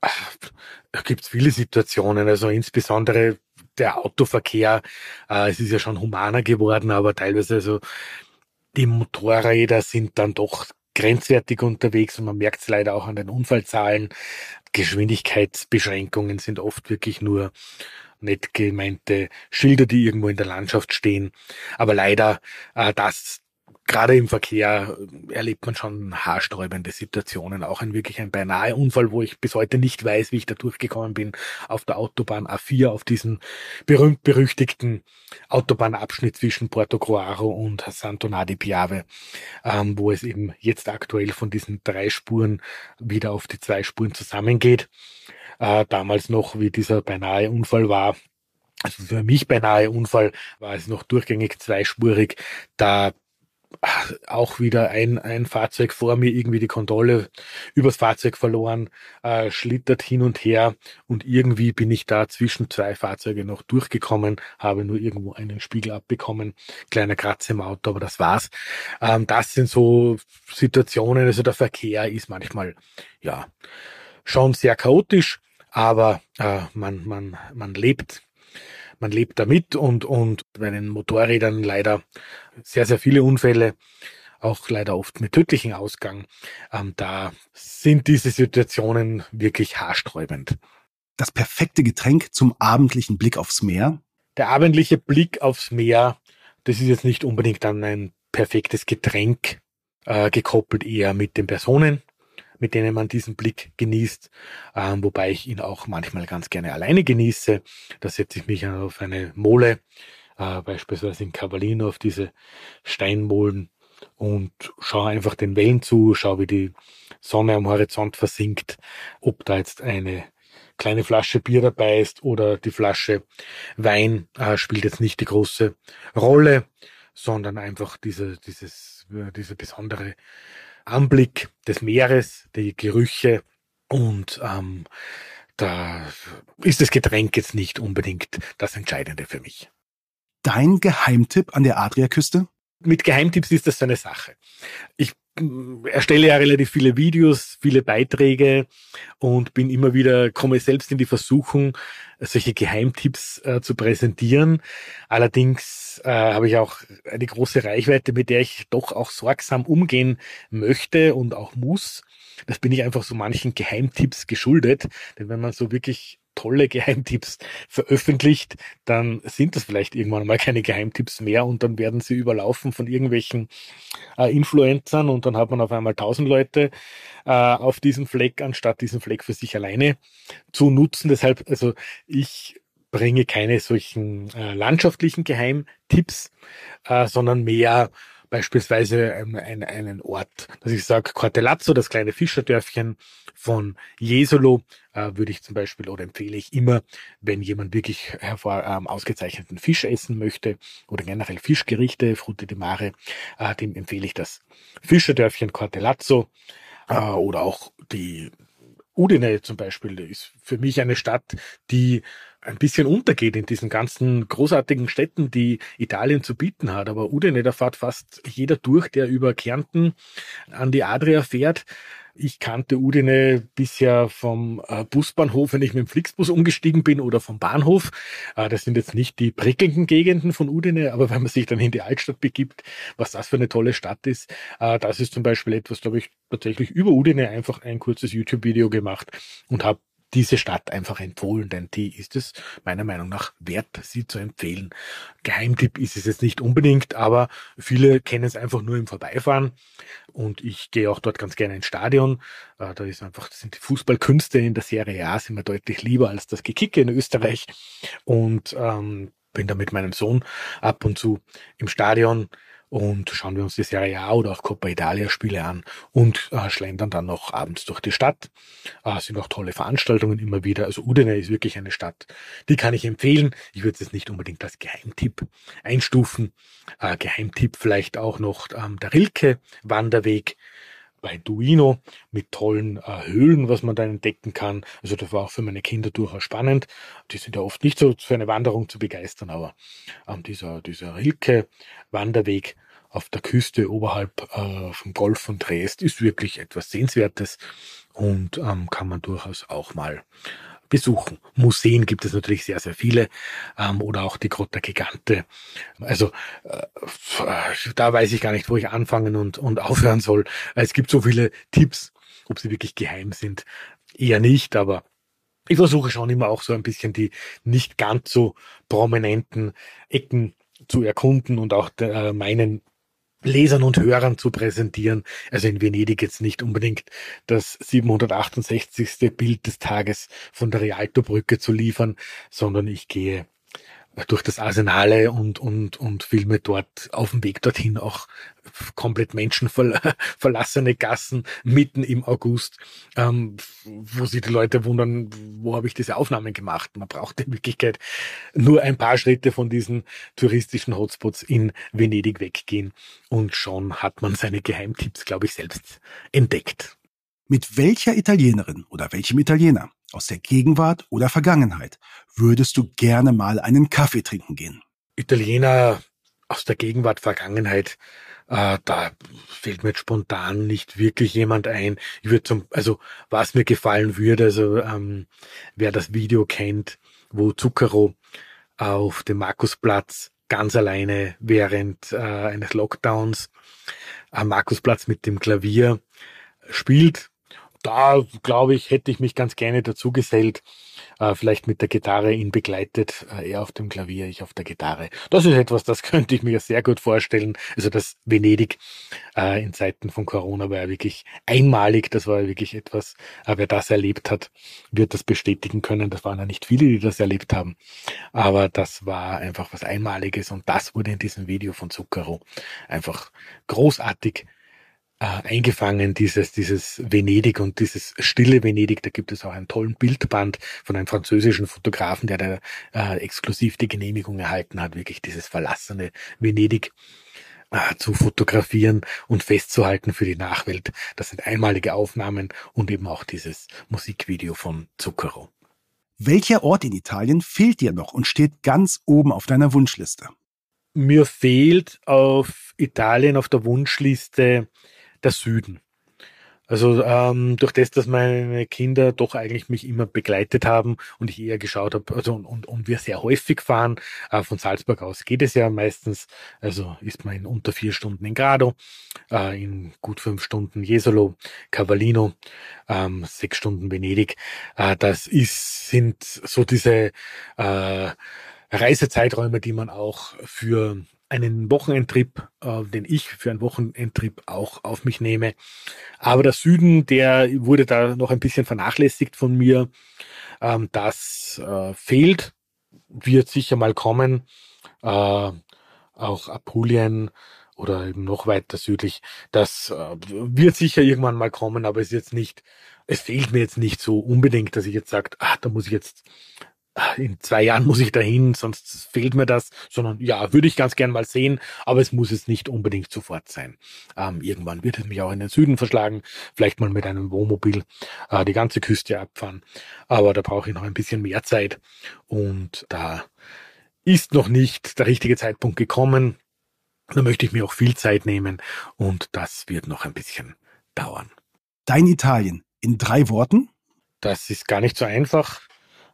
Da gibt es viele Situationen, also insbesondere der Autoverkehr, äh, es ist ja schon humaner geworden, aber teilweise also Die Motorräder sind dann doch grenzwertig unterwegs und man merkt es leider auch an den Unfallzahlen. Geschwindigkeitsbeschränkungen sind oft wirklich nur nett gemeinte Schilder, die irgendwo in der Landschaft stehen. Aber leider, äh, das gerade im Verkehr erlebt man schon haarsträubende Situationen. Auch ein wirklich ein beinahe Unfall, wo ich bis heute nicht weiß, wie ich da durchgekommen bin, auf der Autobahn A vier, auf diesen berühmt-berüchtigten Autobahnabschnitt zwischen Porto Croaro und Santo Nadi Piave, ähm, wo es eben jetzt aktuell von diesen drei Spuren wieder auf die zwei Spuren zusammengeht. Äh, damals noch, wie dieser beinahe Unfall war, also für mich beinahe Unfall, war es noch durchgängig zweispurig. Da auch wieder ein, ein Fahrzeug vor mir irgendwie die Kontrolle übers Fahrzeug verloren, äh, schlittert hin und her und irgendwie bin ich da zwischen zwei Fahrzeuge noch durchgekommen, habe nur irgendwo einen Spiegel abbekommen, kleiner Kratz im Auto, aber das war's. Ähm, das sind so Situationen, also der Verkehr ist manchmal, ja, schon sehr chaotisch, aber äh, man, man, man lebt Man lebt damit und, und bei den Motorrädern leider sehr, sehr viele Unfälle, auch leider oft mit tödlichem Ausgang. Ähm, da sind diese Situationen wirklich haarsträubend. Das perfekte Getränk zum abendlichen Blick aufs Meer? Der abendliche Blick aufs Meer, das ist jetzt nicht unbedingt an ein perfektes Getränk äh, gekoppelt, eher mit den Personen, mit denen man diesen Blick genießt, ähm, wobei ich ihn auch manchmal ganz gerne alleine genieße. Da setze ich mich auf eine Mole, äh, beispielsweise in Cavallino auf diese Steinmolen und schaue einfach den Wellen zu, schaue, wie die Sonne am Horizont versinkt, ob da jetzt eine kleine Flasche Bier dabei ist oder die Flasche Wein, äh, spielt jetzt nicht die große Rolle, sondern einfach diese, dieses, äh, diese besondere Anblick des Meeres, die Gerüche und ähm, da ist das Getränk jetzt nicht unbedingt das Entscheidende für mich. Dein Geheimtipp an der Adriaküste? Mit Geheimtipps ist das so eine Sache. Ich erstelle ja relativ viele Videos, viele Beiträge und bin immer wieder, komme selbst in die Versuchung, solche Geheimtipps äh, zu präsentieren. Allerdings äh, habe ich auch eine große Reichweite, mit der ich doch auch sorgsam umgehen möchte und auch muss. Das bin ich einfach so manchen Geheimtipps geschuldet, denn wenn man so wirklich tolle Geheimtipps veröffentlicht, dann sind das vielleicht irgendwann mal keine Geheimtipps mehr und dann werden sie überlaufen von irgendwelchen äh, Influencern und dann hat man auf einmal tausend Leute äh, auf diesem Fleck, anstatt diesen Fleck für sich alleine zu nutzen. Deshalb, also ich bringe keine solchen äh, landschaftlichen Geheimtipps, äh, sondern mehr beispielsweise einen, einen Ort, dass ich sage, Cortellazzo, das kleine Fischerdörfchen von Jesolo, äh, würde ich zum Beispiel oder empfehle ich immer, wenn jemand wirklich hervor ähm, ausgezeichneten Fisch essen möchte oder generell Fischgerichte, Frutti di Mare, äh, dem empfehle ich das Fischerdörfchen Cortellazzo äh, oder auch die Udine zum Beispiel ist für mich eine Stadt, die ein bisschen untergeht in diesen ganzen großartigen Städten, die Italien zu bieten hat. Aber Udine, da fährt fast jeder durch, der über Kärnten an die Adria fährt. Ich kannte Udine bisher vom äh, Busbahnhof, wenn ich mit dem Flixbus umgestiegen bin, oder vom Bahnhof. Äh, das sind jetzt nicht die prickelnden Gegenden von Udine, aber wenn man sich dann in die Altstadt begibt, was das für eine tolle Stadt ist, äh, das ist zum Beispiel etwas, da habe ich tatsächlich über Udine einfach ein kurzes YouTube-Video gemacht und habe diese Stadt einfach empfohlen, denn die ist es meiner Meinung nach wert, sie zu empfehlen. Geheimtipp ist es jetzt nicht unbedingt, aber viele kennen es einfach nur im Vorbeifahren und ich gehe auch dort ganz gerne ins Stadion. Da ist einfach, das sind die Fußballkünste in der Serie A sind mir deutlich lieber als das Gekicke in Österreich und ähm, bin da mit meinem Sohn ab und zu im Stadion und schauen wir uns die Serie A oder auch Coppa Italia Spiele an und äh, schlendern dann noch abends durch die Stadt. Äh, sind auch tolle Veranstaltungen immer wieder. Also Udine ist wirklich eine Stadt, die kann ich empfehlen. Ich würde es jetzt nicht unbedingt als Geheimtipp einstufen. Äh, Geheimtipp vielleicht auch noch ähm, der Rilke-Wanderweg bei Duino mit tollen äh, Höhlen, was man da entdecken kann. Also das war auch für meine Kinder durchaus spannend. Die sind ja oft nicht so für eine Wanderung zu begeistern, aber ähm, dieser, dieser Rilke-Wanderweg auf der Küste oberhalb äh, vom Golf von Triest ist wirklich etwas Sehenswertes und ähm, kann man durchaus auch mal besuchen. Museen gibt es natürlich sehr, sehr viele, ähm, oder auch die Grotta Gigante. Also äh, da weiß ich gar nicht, wo ich anfangen und, und aufhören soll. Es gibt so viele Tipps, ob sie wirklich geheim sind. Eher nicht, aber ich versuche schon immer auch so ein bisschen die nicht ganz so prominenten Ecken zu erkunden und auch äh, meinen Lesern und Hörern zu präsentieren. Also in Venedig jetzt nicht unbedingt das siebenhundertachtundsechzigste Bild des Tages von der Rialto-Brücke zu liefern, sondern ich gehe durch das Arsenale und, und, und filme dort auf dem Weg dorthin auch komplett menschenverlassene Gassen mitten im August, ähm, wo sich die Leute wundern, wo habe ich diese Aufnahmen gemacht? Man braucht in Wirklichkeit nur ein paar Schritte von diesen touristischen Hotspots in Venedig weggehen und schon hat man seine Geheimtipps, glaube ich, selbst entdeckt. Mit welcher Italienerin oder welchem Italiener aus der Gegenwart oder Vergangenheit würdest du gerne mal einen Kaffee trinken gehen? Italiener aus der Gegenwart, Vergangenheit, äh, da fällt mir jetzt spontan nicht wirklich jemand ein. Ich würde zum, also was mir gefallen würde, also ähm, wer das Video kennt, wo Zucchero auf dem Markusplatz ganz alleine während äh, eines Lockdowns am Markusplatz mit dem Klavier spielt. Da, glaube ich, hätte ich mich ganz gerne dazu gesellt. Äh, vielleicht mit der Gitarre ihn begleitet, äh, er auf dem Klavier, ich auf der Gitarre. Das ist etwas, das könnte ich mir sehr gut vorstellen. Also das Venedig äh, in Zeiten von Corona war ja wirklich einmalig. Das war ja wirklich etwas, äh, wer das erlebt hat, wird das bestätigen können. Das waren ja nicht viele, die das erlebt haben. Aber das war einfach was Einmaliges und das wurde in diesem Video von Zucchero einfach großartig eingefangen, dieses, dieses Venedig und dieses stille Venedig. Da gibt es auch einen tollen Bildband von einem französischen Fotografen, der da äh, exklusiv die Genehmigung erhalten hat, wirklich dieses verlassene Venedig äh, zu fotografieren und festzuhalten für die Nachwelt. Das sind einmalige Aufnahmen und eben auch dieses Musikvideo von Zucchero. Welcher Ort in Italien fehlt dir noch und steht ganz oben auf deiner Wunschliste? Mir fehlt auf Italien auf der Wunschliste der Süden. Also ähm, durch das, dass meine Kinder doch eigentlich mich immer begleitet haben und ich eher geschaut habe, also und, und, und wir sehr häufig fahren, äh, von Salzburg aus geht es ja meistens, also ist man in unter vier Stunden in Grado, äh, in gut fünf Stunden Jesolo, Cavallino, ähm, sechs Stunden Venedig. Äh, das ist, sind so diese äh, Reisezeiträume, die man auch für einen Wochenendtrip, äh, den ich für einen Wochenendtrip auch auf mich nehme. Aber der Süden, der wurde da noch ein bisschen vernachlässigt von mir. Ähm, das äh, fehlt, wird sicher mal kommen. Äh, auch Apulien oder eben noch weiter südlich. Das äh, wird sicher irgendwann mal kommen, aber es ist jetzt nicht, es fehlt mir jetzt nicht so unbedingt, dass ich jetzt sage, ah, da muss ich jetzt in zwei Jahren muss ich dahin, sonst fehlt mir das, sondern ja, würde ich ganz gern mal sehen, aber es muss jetzt nicht unbedingt sofort sein. Ähm, irgendwann wird es mich auch in den Süden verschlagen, vielleicht mal mit einem Wohnmobil äh, die ganze Küste abfahren, aber da brauche ich noch ein bisschen mehr Zeit und da ist noch nicht der richtige Zeitpunkt gekommen. Da möchte ich mir auch viel Zeit nehmen und das wird noch ein bisschen dauern. Dein Italien in drei Worten? Das ist gar nicht so einfach.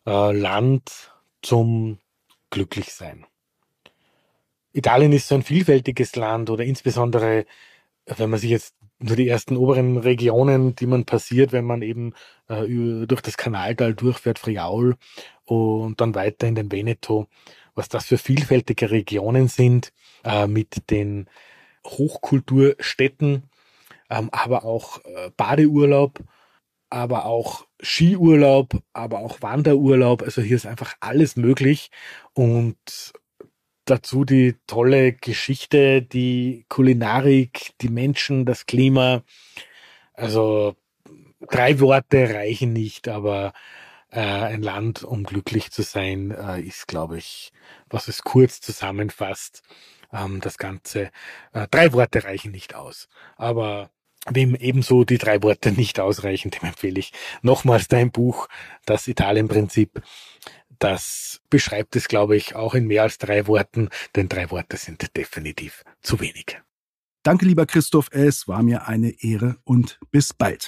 Land zum Glücklichsein. Italien ist so ein vielfältiges Land oder insbesondere, wenn man sich jetzt nur die ersten oberen Regionen, die man passiert, wenn man eben äh, durch das Kanaltal durchfährt, Friaul und dann weiter in den Veneto, was das für vielfältige Regionen sind, äh, mit den Hochkulturstädten, ähm, aber auch äh, Badeurlaub, aber auch Skiurlaub, aber auch Wanderurlaub. Also hier ist einfach alles möglich und dazu die tolle Geschichte, die Kulinarik, die Menschen, das Klima. Also drei Worte reichen nicht, aber äh, ein Land, um glücklich zu sein, äh, ist, glaube ich, was es kurz zusammenfasst. Ähm, das Ganze, äh, drei Worte reichen nicht aus, aber wem ebenso die drei Worte nicht ausreichen, dem empfehle ich nochmals dein Buch, das Italien-Prinzip. Das beschreibt es, glaube ich, auch in mehr als drei Worten, denn drei Worte sind definitiv zu wenig. Danke, lieber Christoph, es war mir eine Ehre und bis bald.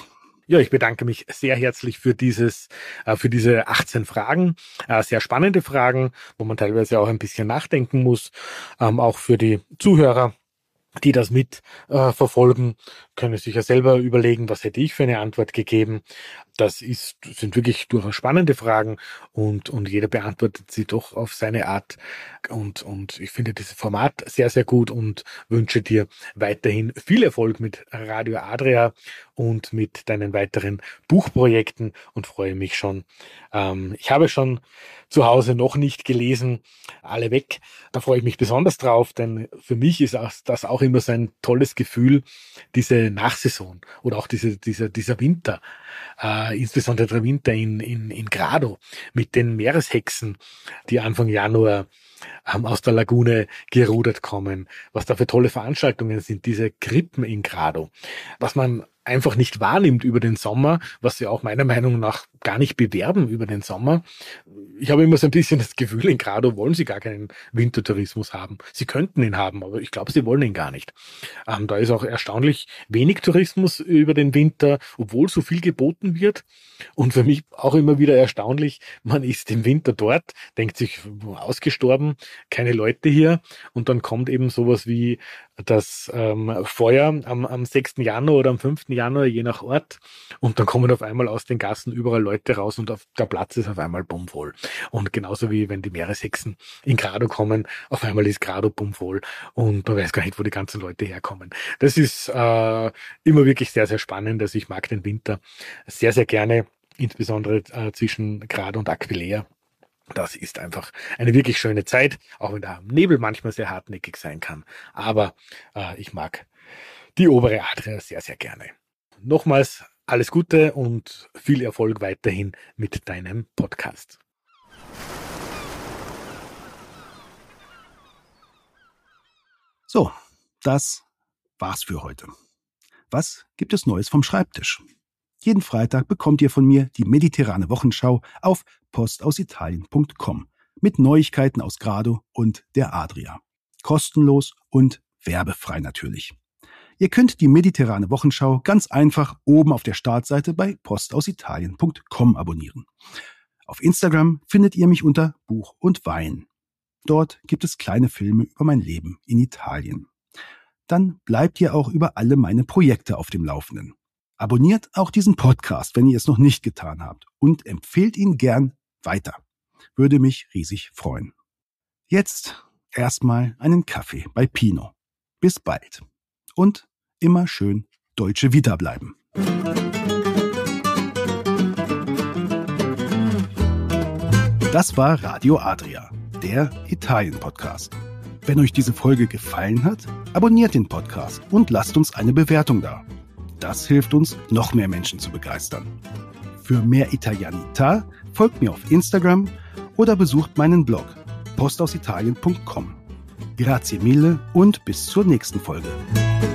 Ja, ich bedanke mich sehr herzlich für dieses, äh, für diese achtzehn Fragen, äh, sehr spannende Fragen, wo man teilweise auch ein bisschen nachdenken muss, ähm, auch für die Zuhörer, die das mit äh, verfolgen, können sich ja selber überlegen, was hätte ich für eine Antwort gegeben. Das ist, sind wirklich durchaus spannende Fragen und, und jeder beantwortet sie doch auf seine Art. Und, und ich finde dieses Format sehr, sehr gut und wünsche dir weiterhin viel Erfolg mit Radio Adria und mit deinen weiteren Buchprojekten und freue mich schon. Ähm, ich habe schon zu Hause noch nicht gelesen, alle weg. Da freue ich mich besonders drauf, denn für mich ist das auch immer so ein tolles Gefühl, diese Nachsaison oder auch diese, dieser, dieser Winter, äh, insbesondere der Winter in, in, in Grado mit den Meereshexen, die Anfang Januar ähm, aus der Lagune gerudert kommen, was da für tolle Veranstaltungen sind, diese Krippen in Grado, was man einfach nicht wahrnimmt über den Sommer, was sie auch meiner Meinung nach gar nicht bewerben über den Sommer. Ich habe immer so ein bisschen das Gefühl, in Grado wollen sie gar keinen Wintertourismus haben. Sie könnten ihn haben, aber ich glaube, sie wollen ihn gar nicht. Ähm, da ist auch erstaunlich wenig Tourismus über den Winter, obwohl so viel geboten wird. Und für mich auch immer wieder erstaunlich, man ist im Winter dort, denkt sich, ausgestorben, keine Leute hier. Und dann kommt eben sowas wie das ähm, Feuer am, am sechsten Januar oder am fünften Januar, je nach Ort. Und dann kommen auf einmal aus den Gassen überall Leute raus und auf, der Platz ist auf einmal bummvoll. Und genauso wie wenn die Meereshexen in Grado kommen, auf einmal ist Grado bummvoll und man weiß gar nicht, wo die ganzen Leute herkommen. Das ist äh, immer wirklich sehr, sehr spannend. Also ich mag den Winter sehr, sehr gerne, insbesondere äh, zwischen Grado und Aquileia. Das ist einfach eine wirklich schöne Zeit, auch wenn der Nebel manchmal sehr hartnäckig sein kann. Aber äh, ich mag die obere Adria sehr, sehr gerne. Nochmals alles Gute und viel Erfolg weiterhin mit deinem Podcast. So, das war's für heute. Was gibt es Neues vom Schreibtisch? Jeden Freitag bekommt ihr von mir die mediterrane Wochenschau auf postausitalien punkt com mit Neuigkeiten aus Grado und der Adria. Kostenlos und werbefrei natürlich. Ihr könnt die mediterrane Wochenschau ganz einfach oben auf der Startseite bei postausitalien punkt com abonnieren. Auf Instagram findet ihr mich unter Buch und Wein. Dort gibt es kleine Filme über mein Leben in Italien. Dann bleibt ihr auch über alle meine Projekte auf dem Laufenden. Abonniert auch diesen Podcast, wenn ihr es noch nicht getan habt, und empfehlt ihn gern weiter. Würde mich riesig freuen. Jetzt erstmal einen Kaffee bei Pino. Bis bald. Und immer schön Deutsche Vita bleiben. Das war Radio Adria, der Italien-Podcast. Wenn euch diese Folge gefallen hat, abonniert den Podcast und lasst uns eine Bewertung da. Das hilft uns, noch mehr Menschen zu begeistern. Für mehr Italianità folgt mir auf Instagram oder besucht meinen Blog postausitalien punkt com. Grazie mille und bis zur nächsten Folge.